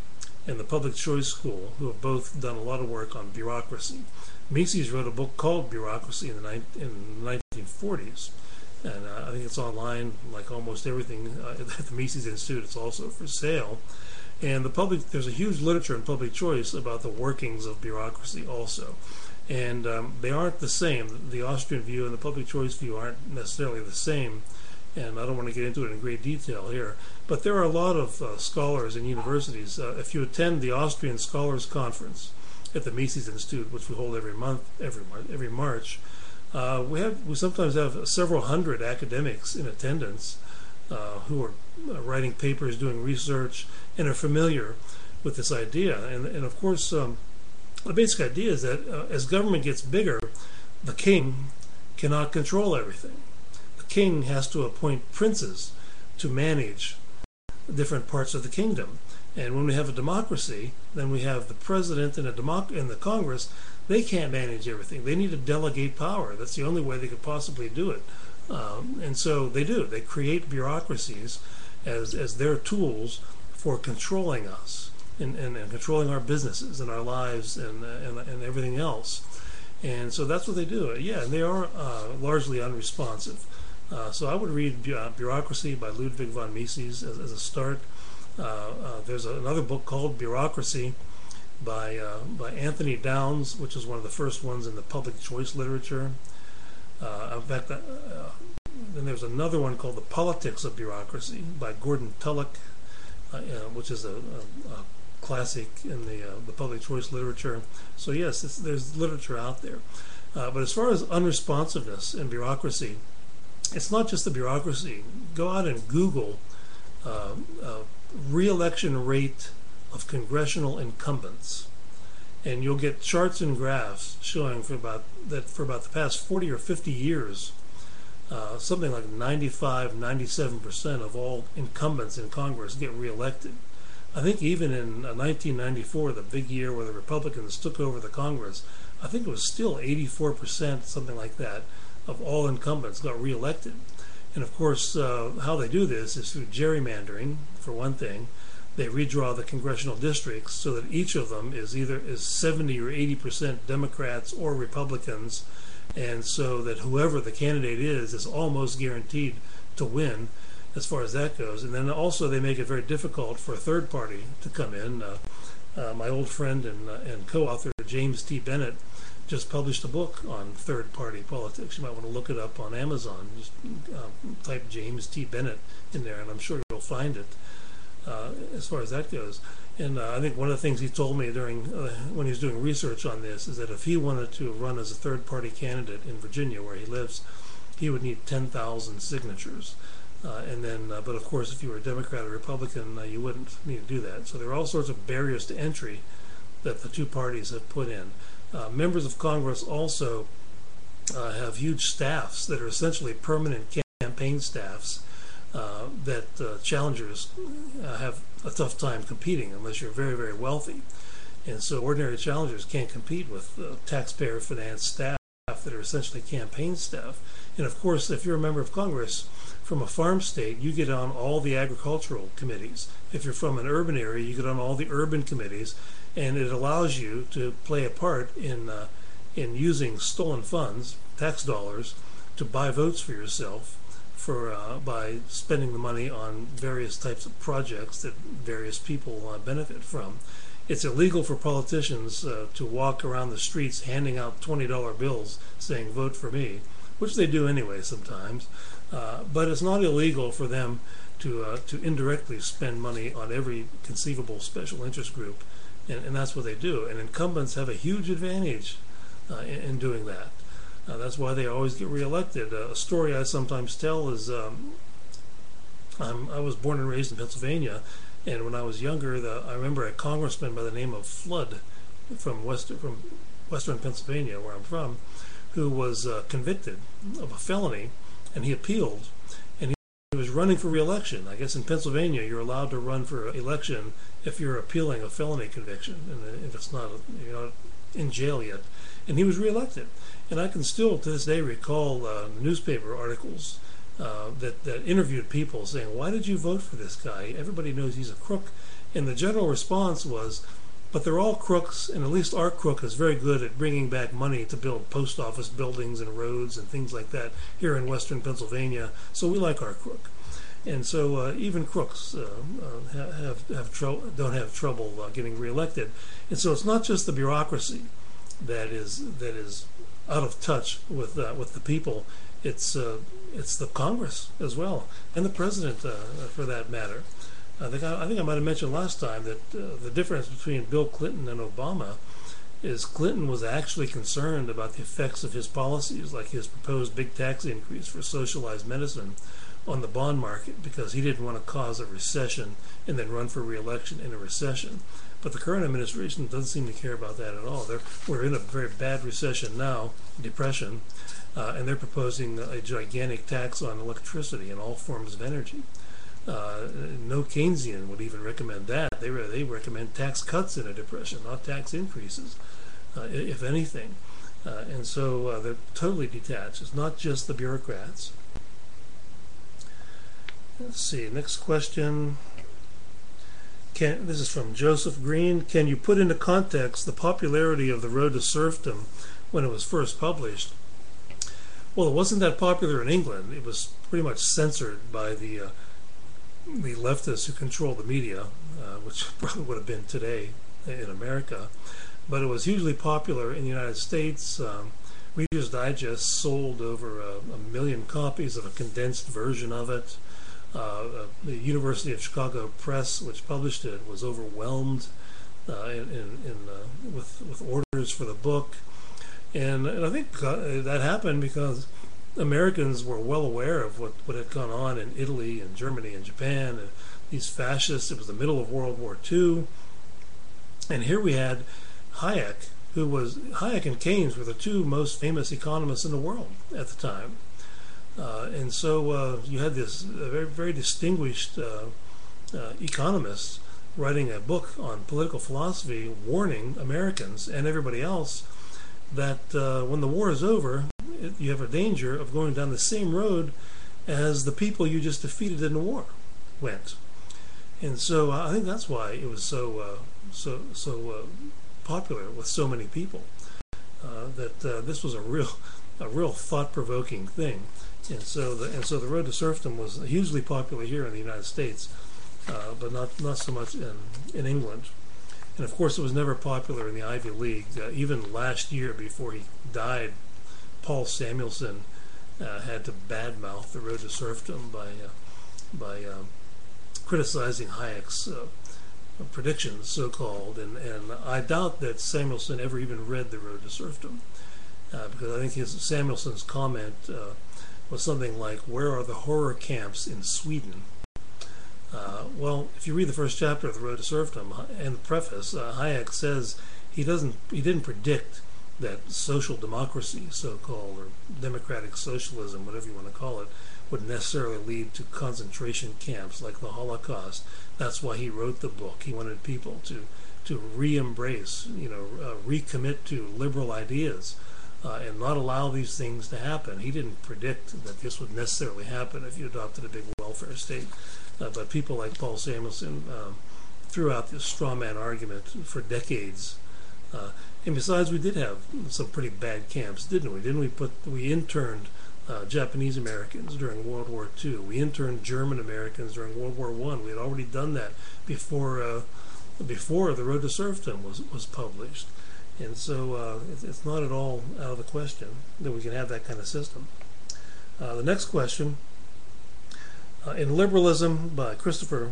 and the Public Choice School, who have both done a lot of work on bureaucracy. Mises wrote a book called Bureaucracy in the 1940s, and I think it's online, like almost everything at the Mises Institute. It's also for sale. And there's a huge literature in public choice about the workings of bureaucracy also. And they aren't the same. The Austrian view and the public choice view aren't necessarily the same, and I don't want to get into it in great detail here. But there are a lot of scholars in universities. If you attend the Austrian Scholars Conference at the Mises Institute, which we hold every March, we sometimes have several hundred academics in attendance who are writing papers, doing research, and are familiar with this idea. And of course, the basic idea is that as government gets bigger, the king cannot control everything. The king has to appoint princes to manage different parts of the kingdom. And when we have a democracy, then we have the president and the Congress. They can't manage everything. They need to delegate power. That's the only way they could possibly do it. And so they do. They create bureaucracies as their tools for controlling us and controlling our businesses and our lives and everything else. And so that's what they do. Yeah, and they are largely unresponsive. So I would read Bureaucracy by Ludwig von Mises as a start. There's another book called Bureaucracy by Anthony Downs, which is one of the first ones in the public choice literature. In fact, then there's another one called The Politics of Bureaucracy by Gordon Tullock, which is a classic in the public choice literature. So yes, there's literature out there. But as far as unresponsiveness and bureaucracy, it's not just the bureaucracy. Go out and Google re-election rate of congressional incumbents, and you'll get charts and graphs showing for about the past 40 or 50 years, something like 95-97% of all incumbents in Congress get reelected. I think even in 1994, the big year where the Republicans took over the Congress, I think it was still 84%, something like that, of all incumbents got reelected. And of course, how they do this is through gerrymandering, for one thing. They redraw the congressional districts so that each of them is 70 or 80% Democrats or Republicans, and so that whoever the candidate is almost guaranteed to win as far as that goes. And then also they make it very difficult for a third party to come in. My old friend and co-author James T. Bennett just published a book on third-party politics. You might want to look it up on Amazon. Just type James T. Bennett in there, and I'm sure you'll find it as far as that goes. And I think one of the things he told me when he was doing research on this is that if he wanted to run as a third-party candidate in Virginia, where he lives, he would need 10,000 signatures. But of course, if you were a Democrat or Republican, you wouldn't need to do that. So there are all sorts of barriers to entry that the two parties have put in. Members of Congress also have huge staffs that are essentially permanent campaign staffs that challengers have a tough time competing unless you're very, very wealthy. And so ordinary challengers can't compete with taxpayer-financed staff that are essentially campaign staff. And of course, if you're a member of Congress from a farm state, you get on all the agricultural committees. If you're from an urban area, you get on all the urban committees, and it allows you to play a part in using stolen funds, tax dollars, to buy votes for yourself by spending the money on various types of projects that various people benefit from. It's illegal for politicians to walk around the streets handing out $20 bills saying, "Vote for me," which they do anyway sometimes. But it's not illegal for them to indirectly spend money on every conceivable special interest group, and that's what they do. And incumbents have a huge advantage in doing that. That's why they always get reelected. A story I sometimes tell is I was born and raised in Pennsylvania, and when I was younger, I remember a congressman by the name of Flood from western Pennsylvania, where I'm from, who was convicted of a felony, and he appealed, and he was running for re-election. I guess in Pennsylvania you're allowed to run for election if you're appealing a felony conviction, and if it's not, you're not in jail yet. And he was re-elected. And I can still to this day recall newspaper articles that interviewed people saying, why did you vote for this guy? Everybody knows he's a crook. And the general response was, but they're all crooks, and at least our crook is very good at bringing back money to build post office buildings and roads and things like that here in western Pennsylvania, so we like our crook. And so even crooks don't have trouble getting reelected. And so it's not just the bureaucracy that is out of touch with the people. It's the Congress as well, and the president for that matter. I think I might have mentioned last time that the difference between Bill Clinton and Obama is Clinton was actually concerned about the effects of his policies, like his proposed big tax increase for socialized medicine, on the bond market, because he didn't want to cause a recession and then run for re-election in a recession. But the current administration doesn't seem to care about that at all. We're in a very bad recession now, depression, and they're proposing a gigantic tax on electricity and all forms of energy. No Keynesian would even recommend that. They recommend tax cuts in a depression, not tax increases, if anything. And so they're totally detached. It's not just the bureaucrats. Let's see, next question. This is from Joseph Green. Can you put into context the popularity of The Road to Serfdom when it was first published? Well, it wasn't that popular in England. It was pretty much censored by the leftists who control the media, which probably would have been today in America. But it was hugely popular in the United States. Reader's Digest sold over a million copies of a condensed version of it. The University of Chicago Press, which published it, was overwhelmed with orders for the book. And I think that happened because Americans were well aware of what had gone on in Italy and Germany and Japan, and these fascists. It was the middle of World War II. And here we had Hayek, Hayek and Keynes were the two most famous economists in the world at the time. And so you had this very, very distinguished economist writing a book on political philosophy, warning Americans and everybody else that when the war is over, you have a danger of going down the same road as the people you just defeated in the war went. And so I think that's why it was so popular with so many people. That this was a real thought-provoking thing. And so the Road to Serfdom was hugely popular here in the United States, but not so much in England. And of course, it was never popular in the Ivy League. Even last year, before he died, Paul Samuelson had to badmouth the Road to Serfdom by criticizing Hayek's predictions, so-called. And I doubt that Samuelson ever even read the Road to Serfdom, because I think Samuelson's comment was something like, "Where are the horror camps in Sweden?" Well, if you read the first chapter of The Road to Serfdom, in the preface, Hayek says he didn't predict that social democracy, so-called, or democratic socialism, whatever you want to call it, would necessarily lead to concentration camps like the Holocaust. That's why he wrote the book. He wanted people to re-embrace, recommit to liberal ideas, and not allow these things to happen. He didn't predict that this would necessarily happen if you adopted a big welfare state. But people like Paul Samuelson threw out this straw man argument for decades. And besides, we did have some pretty bad camps, didn't we? We interned Japanese Americans during World War II. We interned German Americans during World War I. We had already done that before The Road to Serfdom was published. And so it's not at all out of the question that we can have that kind of system. The next question, in Liberalism by Christopher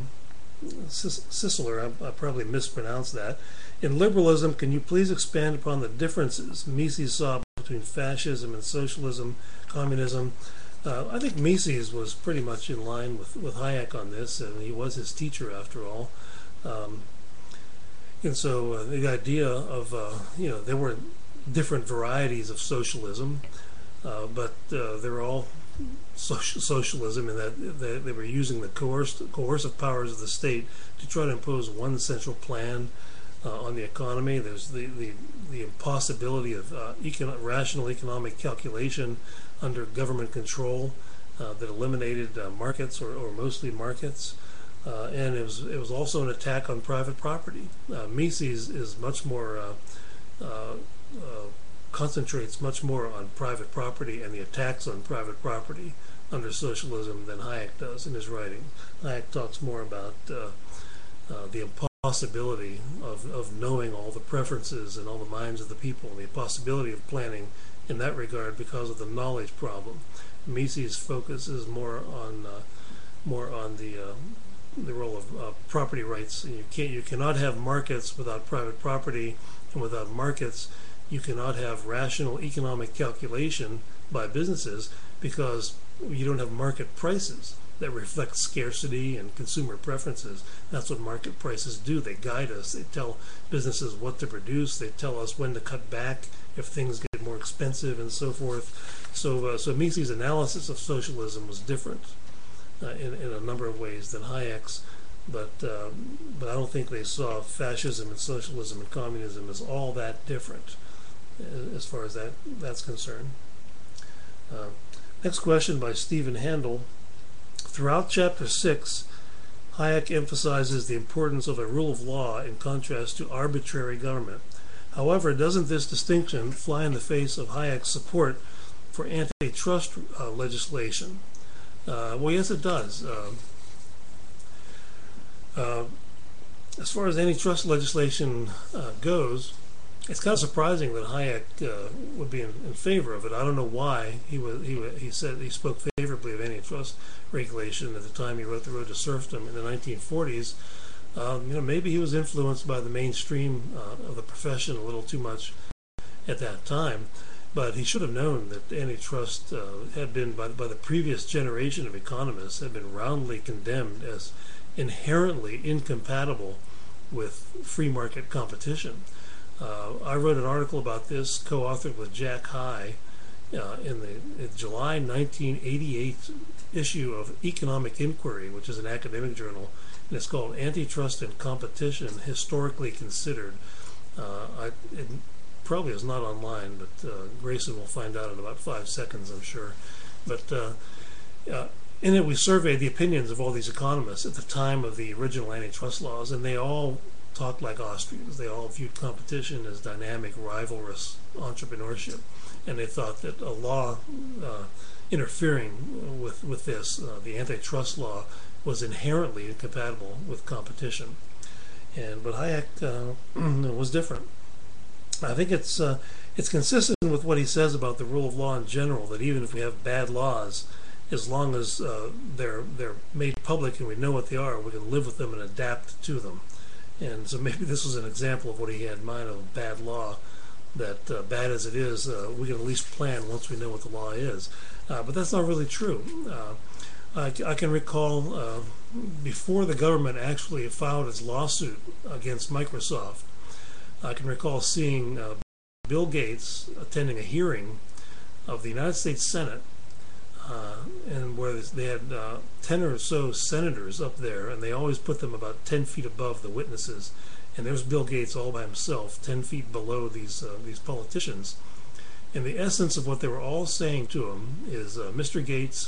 Sisler, I probably mispronounced that. In Liberalism, can you please expand upon the differences Mises saw between fascism and socialism, communism? I think Mises was pretty much in line with Hayek on this, and he was his teacher after all. And so the idea of, there were different varieties of socialism, but they were all socialism in that they were using the coercive powers of the state to try to impose one central plan on the economy. There's the impossibility of rational economic calculation under government control. that eliminated markets or mostly markets. And it was also an attack on private property. Mises is much more concentrates much more on private property and the attacks on private property under socialism than Hayek does in his writing. Hayek talks more about the impossibility of knowing all the preferences and all the minds of the people, and the possibility of planning in that regard because of the knowledge problem. Mises' focus is more on the role of property rights. You cannot have markets without private property, and without markets, you cannot have rational economic calculation by businesses because you don't have market prices that reflect scarcity and consumer preferences. That's what market prices do. They guide us. They tell businesses what to produce. They tell us when to cut back if things get more expensive and so forth. So Mises' analysis of socialism was different in a number of ways than Hayek's, but I don't think they saw fascism and socialism and communism as all that different as far as that's concerned. Next question by Stephen Handel. Throughout Chapter 6, Hayek emphasizes the importance of a rule of law in contrast to arbitrary government. However, doesn't this distinction fly in the face of Hayek's support for antitrust legislation? Well, yes, it does. As far as antitrust legislation goes, it's kind of surprising that Hayek would be in favor of it. I don't know why he said he spoke favorably of antitrust regulation at the time he wrote The Road to Serfdom in the 1940s. Maybe he was influenced by the mainstream of the profession a little too much at that time, but he should have known that antitrust had been, by the previous generation of economists, had been roundly condemned as inherently incompatible with free market competition. I wrote an article about this, co-authored with Jack High, in the July 1988 issue of Economic Inquiry, which is an academic journal, and it's called Antitrust and Competition, Historically Considered. It probably is not online, but Grayson will find out in about 5 seconds, I'm sure. But in it, we surveyed the opinions of all these economists at the time of the original antitrust laws, and they all talked like Austrians. They all viewed competition as dynamic, rivalrous entrepreneurship, and they thought that a law interfering with this, the antitrust law, was inherently incompatible with competition. But Hayek was different. I think it's consistent with what he says about the rule of law in general, that even if we have bad laws, as long as they're made public and we know what they are, we can live with them and adapt to them. And so maybe this was an example of what he had in mind of a bad law, that bad as it is, we can at least plan once we know what the law is. But that's not really true. I can recall before the government actually filed its lawsuit against Microsoft, I can recall seeing Bill Gates attending a hearing of the United States Senate, and where they had 10 or so senators up there, and they always put them about 10 feet above the witnesses. And there's Bill Gates all by himself, 10 feet below these politicians. And the essence of what they were all saying to him is, Mr. Gates,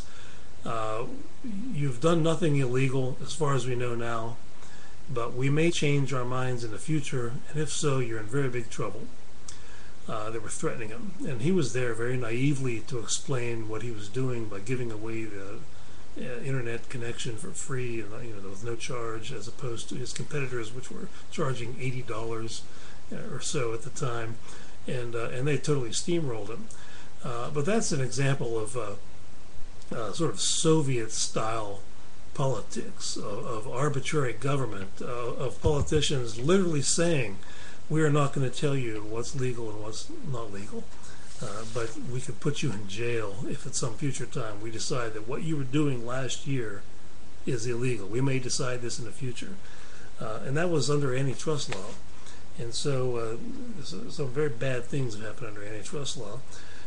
you've done nothing illegal as far as we know now, but we may change our minds in the future, and if so, you're in very big trouble. They were threatening him, and he was there very naively to explain what he was doing by giving away the internet connection for free, and with no charge, as opposed to his competitors, which were charging $80 or so at the time, and they totally steamrolled him. But that's an example of sort of Soviet-style politics, of arbitrary government, of politicians literally saying, we are not going to tell you what's legal and what's not legal, but we could put you in jail if at some future time we decide that what you were doing last year is illegal. We may decide this in the future. And that was under antitrust law. And so some very bad things have happened under antitrust law.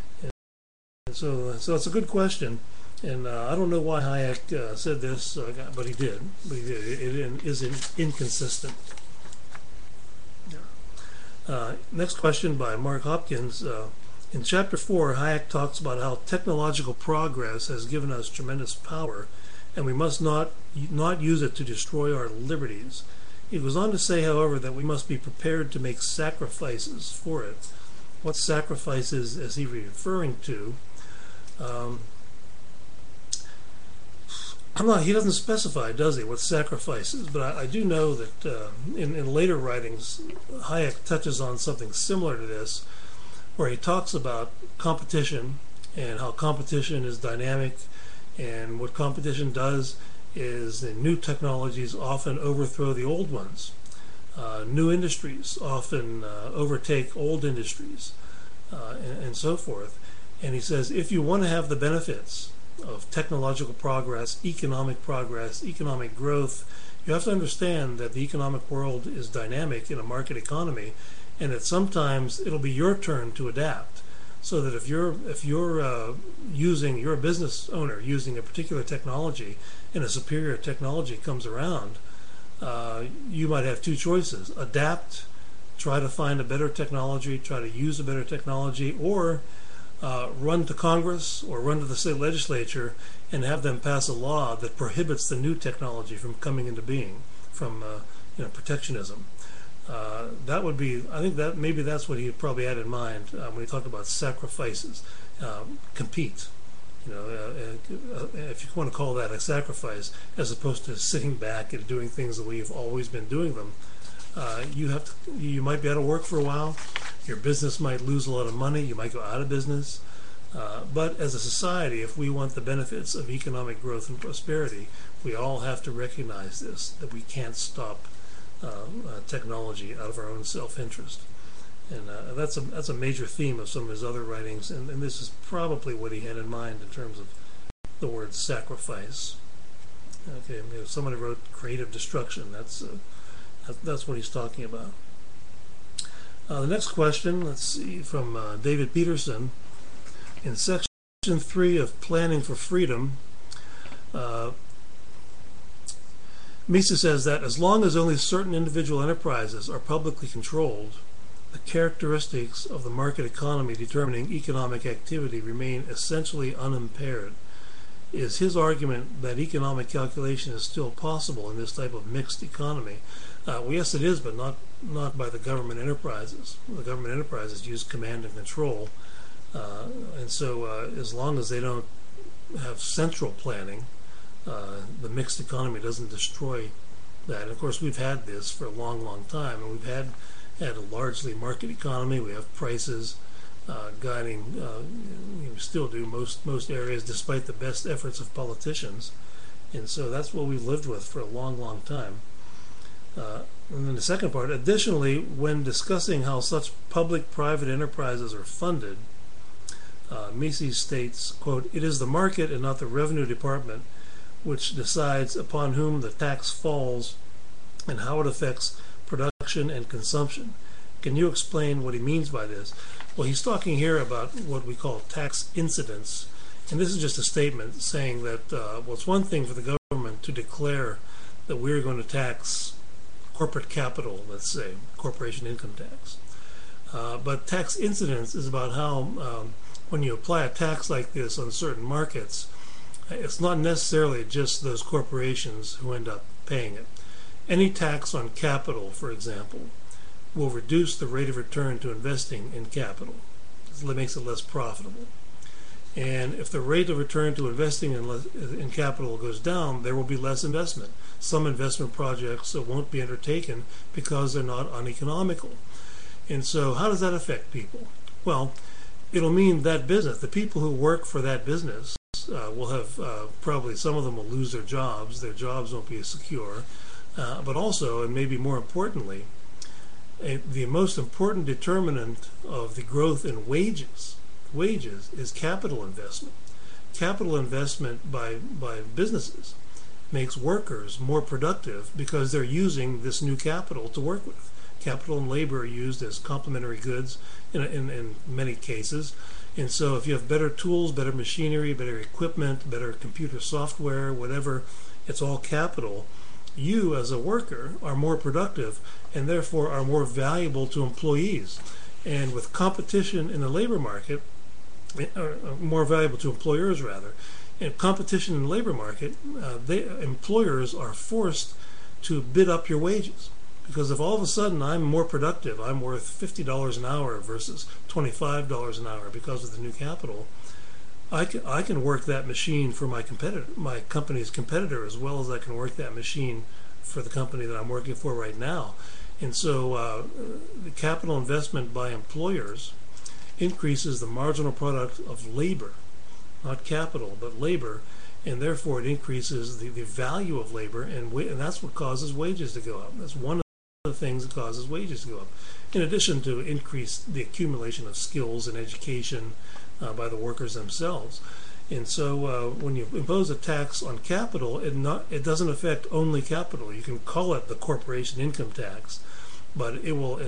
And so it's a good question. And I don't know why Hayek said this, but he did. It is inconsistent. Next question by Mark Hopkins. In chapter 4, Hayek talks about how technological progress has given us tremendous power, and we must not use it to destroy our liberties. He goes on to say, however, that we must be prepared to make sacrifices for it. What sacrifices is he referring to? He doesn't specify, does he, what sacrifices? But I do know that in later writings, Hayek touches on something similar to this, where he talks about competition and how competition is dynamic, and what competition does is the new technologies often overthrow the old ones. New industries often overtake old industries, and so forth. And he says, if you want to have the benefits of technological progress, economic growth, you have to understand that the economic world is dynamic in a market economy, and that sometimes it'll be your turn to adapt. So that if you're a business owner using a particular technology, and a superior technology comes around, you might have two choices: adapt, try to find a better technology, try to use a better technology, or run to Congress or run to the state legislature and have them pass a law that prohibits the new technology from coming into being, from protectionism. That would be, I think that maybe that's what he probably had in mind when he talked about sacrifices. Compete, if you want to call that a sacrifice, as opposed to sitting back and doing things the way you've always been doing them. You might be out of work for a while. Your business might lose a lot of money. You might go out of business. But as a society, if we want the benefits of economic growth and prosperity, we all have to recognize this, that we can't stop technology out of our own self-interest. And that's a major theme of some of his other writings, and this is probably what he had in mind in terms of the word sacrifice. Okay, somebody wrote creative destruction. That's what he's talking about. The next question, let's see, from David Peterson. In section 3 of Planning for Freedom, Mises says that as long as only certain individual enterprises are publicly controlled, the characteristics of the market economy determining economic activity remain essentially unimpaired. Is his argument that economic calculation is still possible in this type of mixed economy? Well, yes, it is, but not by the government enterprises. The government enterprises use command and control, and so as long as they don't have central planning, the mixed economy doesn't destroy that. And of course, we've had this for a long, long time, and we've had a largely market economy. We have prices guiding, we still do most areas, despite the best efforts of politicians, and so that's what we've lived with for a long, long time. And then the second part, additionally, when discussing how such public-private enterprises are funded, Mises states, quote, "It is the market and not the revenue department which decides upon whom the tax falls and how it affects production and consumption." Can you explain what he means by this? Well, he's talking here about what we call tax incidence, and this is just a statement saying that well, it's one thing for the government to declare that we're going to tax corporate capital, let's say, corporation income tax. But tax incidence is about how when you apply a tax like this on certain markets, it's not necessarily just those corporations who end up paying it. Any tax on capital, for example, will reduce the rate of return to investing in capital. It makes it less profitable. And if the rate of return to investing in capital goes down, there will be less investment. Some investment projects won't be undertaken because they're not uneconomical. And so how does that affect people? Well, it'll mean that business, the people who work for that business, will have probably some of them will lose their jobs won't be as secure, but also, and maybe more importantly, the most important determinant of the growth in wages is capital investment. Capital investment by businesses makes workers more productive because they're using this new capital to work with. Capital and labor are used as complementary goods in many cases. And so if you have better tools, better machinery, better equipment, better computer software, whatever, it's all capital. You as a worker are more productive and therefore are more valuable to employees. And with competition in the labor market, or more valuable to employers rather, in competition in the labor market, employers are forced to bid up your wages. Because if all of a sudden I'm more productive, I'm worth $50 an hour versus $25 an hour because of the new capital, I can work that machine for my company's competitor, as well as I can work that machine for the company that I'm working for right now. And so the capital investment by employers increases the marginal product of labor, not capital, but labor, and therefore it increases the value of labor, and that's what causes wages to go up. That's one of the things that causes wages to go up, in addition to increase the accumulation of skills and education by the workers themselves. And so when you impose a tax on capital, it doesn't affect only capital. You can call it the corporation income tax, but it will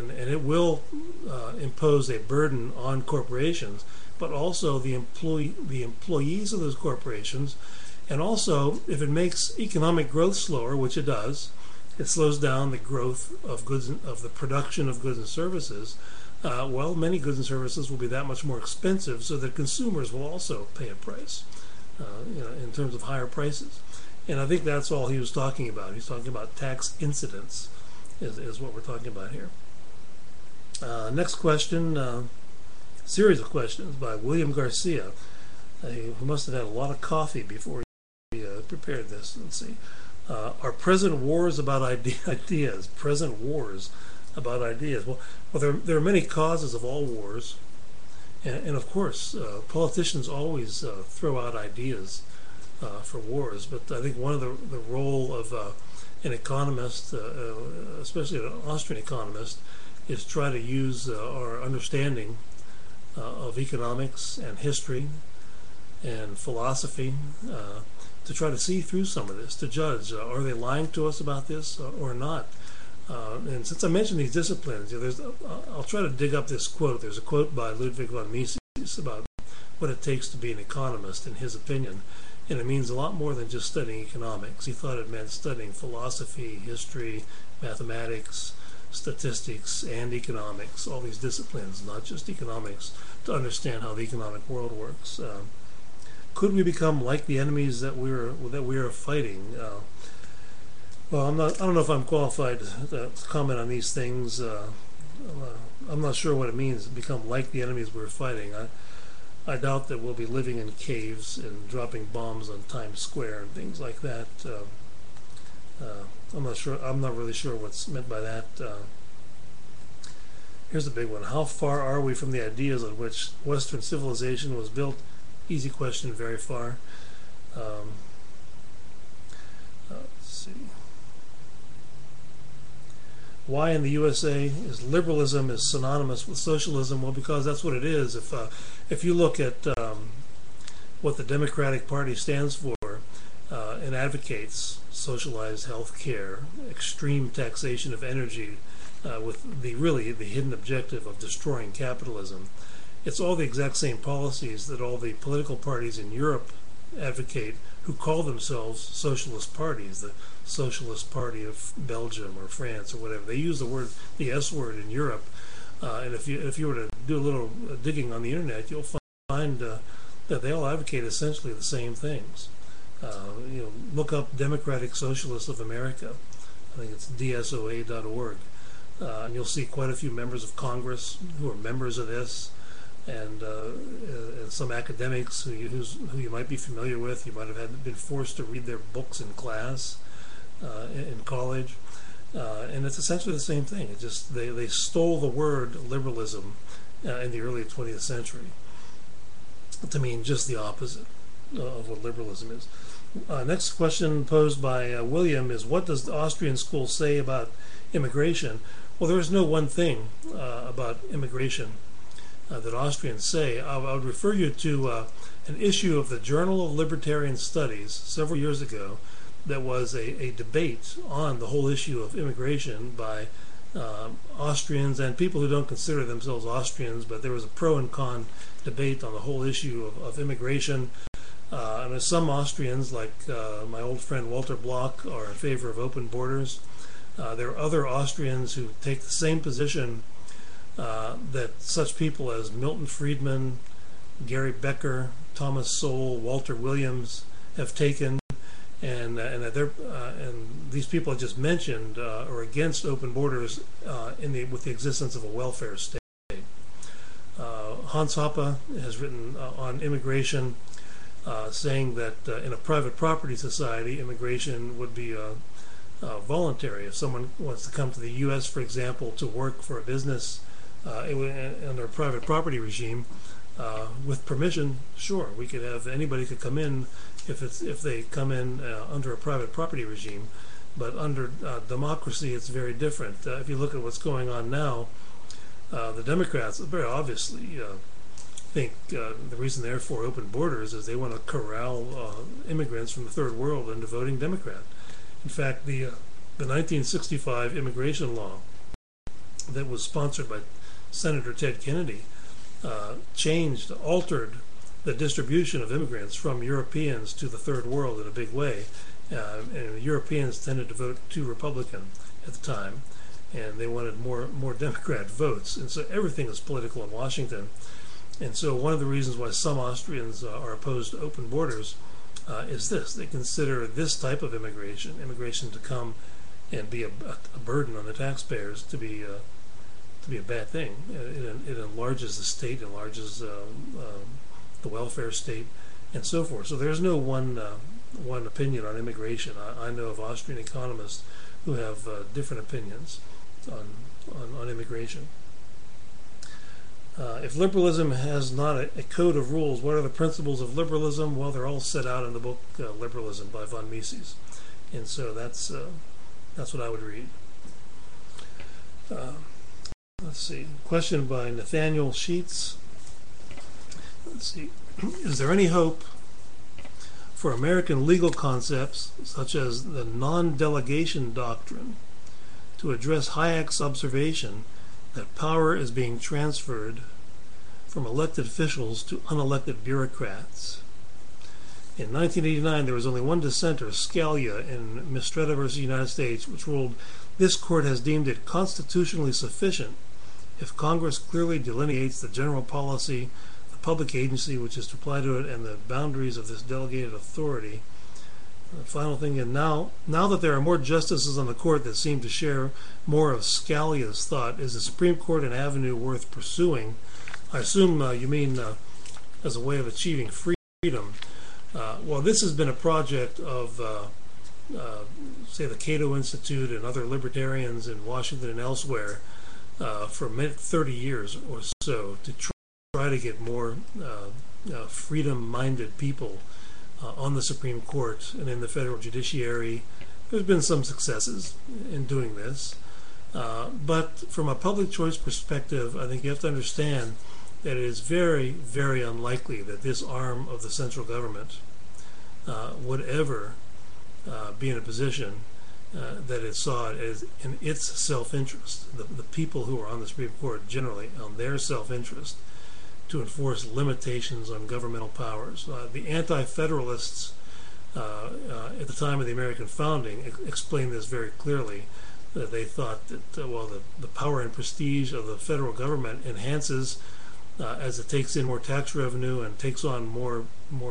impose a burden on corporations, but also the employees of those corporations. And also, if it makes economic growth slower, which it does, it slows down the growth of the production of goods and services. Well, many goods and services will be that much more expensive, so that consumers will also pay a price, in terms of higher prices. And I think that's all he was talking about. He's talking about tax incidence, is what we're talking about here. Next question, series of questions by William Garcia, who must have had a lot of coffee before he prepared this. Let's see. Are present wars about ideas? Present wars about ideas. Well, there are many causes of all wars, and of course, politicians always throw out ideas for wars. But I think one of the role of an economist, especially an Austrian economist, is try to use our understanding of economics and history and philosophy to try to see through some of this, to judge, are they lying to us about this or not? And since I mentioned these disciplines, I'll try to dig up this quote. There's a quote by Ludwig von Mises about what it takes to be an economist, in his opinion. And it means a lot more than just studying economics. He thought it meant studying philosophy, history, mathematics, statistics, and economics, all these disciplines, not just economics, to understand how the economic world works. Could we become like the enemies that we are fighting? Well, I don't know if I'm qualified to comment on these things. I'm not sure what it means to become like the enemies we're fighting. I doubt that we'll be living in caves and dropping bombs on Times Square and things like that. I'm not sure. I'm not really sure what's meant by that. Here's a big one. How far are we from the ideas on which Western civilization was built? Easy question, very far. Let's see. Why in the USA is liberalism is synonymous with socialism? Well, because that's what it is. If you look at what the Democratic Party stands for and advocates, socialized health care, extreme taxation of energy, with the hidden objective of destroying capitalism. It's all the exact same policies that all the political parties in Europe advocate, who call themselves socialist parties, the Socialist Party of Belgium or France or whatever. They use the S word in Europe, and if you were to do a little digging on the internet, you'll find that they all advocate essentially the same things. Look up Democratic Socialists of America. I think it's dsoa.org, and you'll see quite a few members of Congress who are members of this. And some academics who you might be familiar with. You might have been forced to read their books in class in college, and it's essentially the same thing. It just they stole the word liberalism in the early 20th century to mean just the opposite of what liberalism is. Next question posed by William is, what does the Austrian school say about immigration? Well, there is no one thing about immigration that Austrians say. I would refer you to an issue of the Journal of Libertarian Studies several years ago that was a debate on the whole issue of immigration by Austrians and people who don't consider themselves Austrians, but there was a pro and con debate on the whole issue of immigration. And some Austrians, like my old friend Walter Block, are in favor of open borders. There are other Austrians who take the same position that such people as Milton Friedman, Gary Becker, Thomas Sowell, Walter Williams have taken, and that and these people I just mentioned are against open borders with the existence of a welfare state. Hans Hoppe has written on immigration, saying that in a private property society, immigration would be voluntary. If someone wants to come to the U.S., for example, to work for a business under a private property regime, with permission, sure, we could have anybody could come in if they come in under a private property regime. But under democracy, it's very different. If you look at what's going on now, the Democrats very obviously think the reason they're for open borders is they want to corral immigrants from the third world into voting Democrat. In fact, the 1965 immigration law that was sponsored by Senator Ted Kennedy alterred the distribution of immigrants from Europeans to the third world in a big way. And Europeans tended to vote too Republican at the time, and they wanted more Democrat votes. And so everything is political in Washington. And so one of the reasons why some Austrians are opposed to open borders is this. They consider this type of immigration to come and be a burden on the taxpayers, to be a bad thing. It enlarges the state, enlarges the welfare state, and so forth. So there's no one opinion on immigration. I know of Austrian economists who have different opinions on immigration. If liberalism has not a code of rules, what are the principles of liberalism? Well, they're all set out in the book Liberalism by von Mises, and so that's what I would read. Let's see. Question by Nathaniel Sheets. Let's see. Is there any hope for American legal concepts such as the non-delegation doctrine to address Hayek's observation that power is being transferred from elected officials to unelected bureaucrats? In 1989, there was only one dissenter, Scalia, in Mistretta versus United States, which ruled, "This court has deemed it constitutionally sufficient if Congress clearly delineates the general policy, the public agency which is to apply to it, and the boundaries of this delegated authority." The final thing, and now that there are more justices on the court that seem to share more of Scalia's thought, is the Supreme Court an avenue worth pursuing? I assume you mean as a way of achieving freedom. Well, this has been a project of, say, the Cato Institute and other libertarians in Washington and elsewhere for 30 years or so, to try to get more freedom-minded people on the Supreme Court and in the federal judiciary. There's been some successes in doing this, but from a public choice perspective, I think you have to understand that it is very, very unlikely that this arm of the central government would ever be in a position that it saw it as in its self-interest, the people who are on the Supreme Court generally on their self-interest, to enforce limitations on governmental powers. The anti-federalists at the time of the American founding explained this very clearly, that they thought that the power and prestige of the federal government enhances as it takes in more tax revenue and takes on more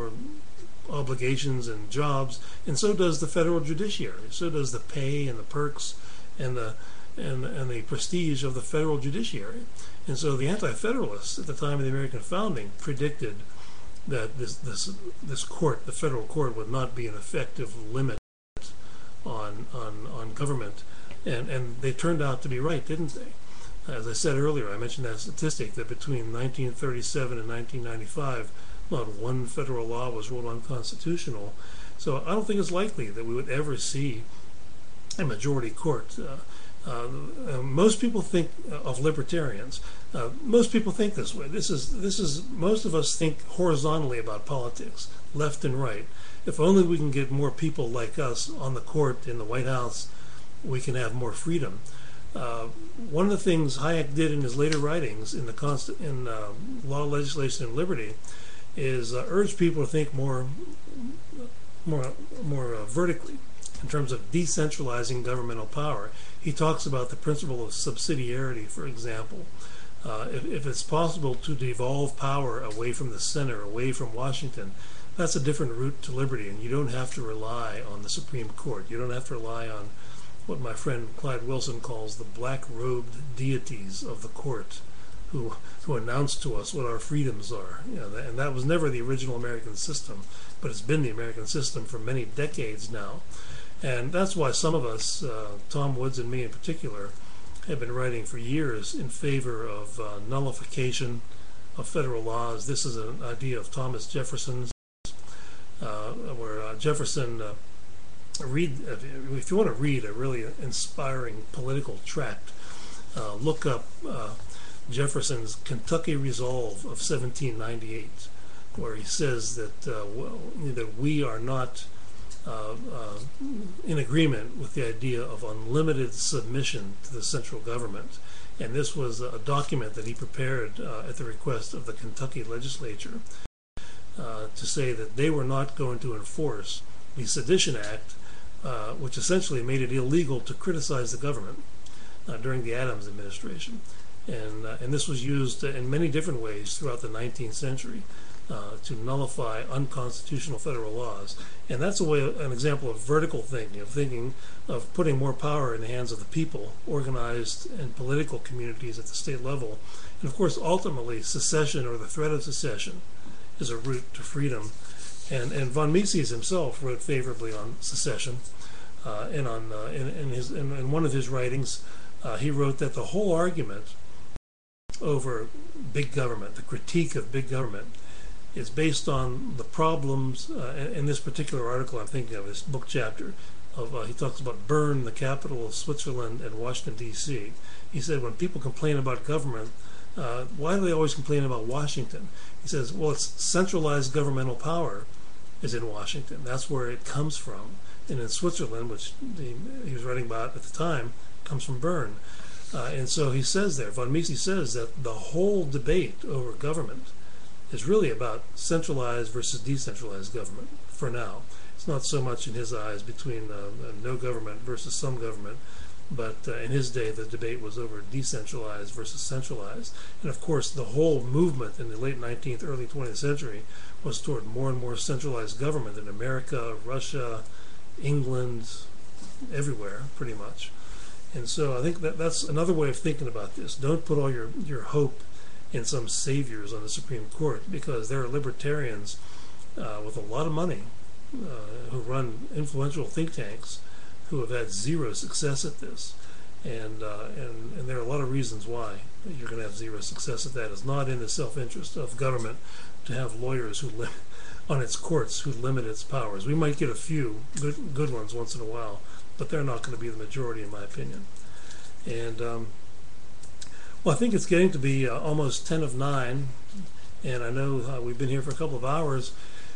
obligations and jobs, and so does the federal judiciary. So does the pay and the perks and the prestige of the federal judiciary. And so the anti-federalists at the time of the American founding predicted that this court, the federal court, would not be an effective limit on government, and they turned out to be right, didn't they? As I said earlier, I mentioned that statistic that between 1937 and 1995, not one federal law was ruled unconstitutional. So I don't think it's likely that we would ever see a majority court. Most people think of libertarians. Most people think this way. This is most of us think horizontally about politics, left and right. If only we can get more people like us on the court in the White House, we can have more freedom. One of the things Hayek did in his later writings in Law, Legislation, and Liberty is urge people to think more vertically in terms of decentralizing governmental power. He talks about the principle of subsidiarity, for example, If it's possible to devolve power away from the center, away from Washington, that's a different route to liberty, and you don't have to rely on the Supreme Court. You don't have to rely on what my friend Clyde Wilson calls the black-robed deities of the court, who announce to us what our freedoms are. And that was never the original American system, but it's been the American system for many decades now. And that's why some of us, Tom Woods and me in particular, have been writing for years in favor of nullification of federal laws. This is an idea of Thomas Jefferson's, where Jefferson, if you want to read a really inspiring political tract, look up Jefferson's Kentucky Resolve of 1798, where he says that we are not in agreement with the idea of unlimited submission to the central government. And this was a document that he prepared at the request of the Kentucky legislature to say that they were not going to enforce the Sedition Act, which essentially made it illegal to criticize the government during the Adams administration. And this was used in many different ways throughout the 19th century to nullify unconstitutional federal laws. And that's an example of vertical thinking of putting more power in the hands of the people, organized and political communities at the state level. And of course, ultimately, secession or the threat of secession is a route to freedom. And von Mises himself wrote favorably on secession. In one of his writings, he wrote that the whole argument over big government, the critique of big government, is based on the problems. In this particular article I'm thinking of, his book chapter, he talks about Bern, the capital of Switzerland, and Washington, D.C. He said when people complain about government, why do they always complain about Washington? He says, well, it's centralized governmental power is in Washington. That's where it comes from. And in Switzerland, which he was writing about at the time, comes from Bern. And so he says there, von Mises says that the whole debate over government is really about centralized versus decentralized government for now. It's not so much in his eyes between no government versus some government, but in his day the debate was over decentralized versus centralized. And of course the whole movement in the late 19th, early 20th century was toward more and more centralized government in America, Russia, England, everywhere pretty much. And so I think that's another way of thinking about this. Don't put all your hope in some saviors on the Supreme Court, because there are libertarians with a lot of money who run influential think tanks who have had zero success at this. And there are a lot of reasons why you're going to have zero success at that. It's not in the self-interest of government to have lawyers who on its courts who limit its powers. We might get a few good ones once in a while, but they're not going to be the majority, in my opinion. And well, I think it's getting to be almost 10 of 9, and I know we've been here for a couple of hours,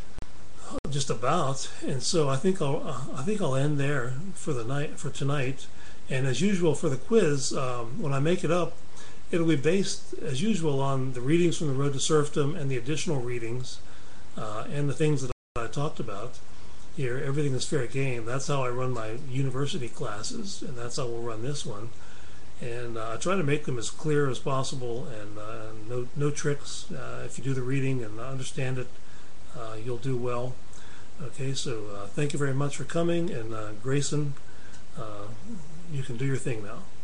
just about. And so I think I'll end there for tonight. And as usual for the quiz, when I make it up, it'll be based as usual on the readings from The Road to Serfdom and the additional readings and the things that I talked about here. Everything is fair game. That's how I run my university classes, and that's how we'll run this one. And I try to make them as clear as possible, and no tricks. If you do the reading and understand it, you'll do well. Okay, so thank you very much for coming, and Grayson, you can do your thing now.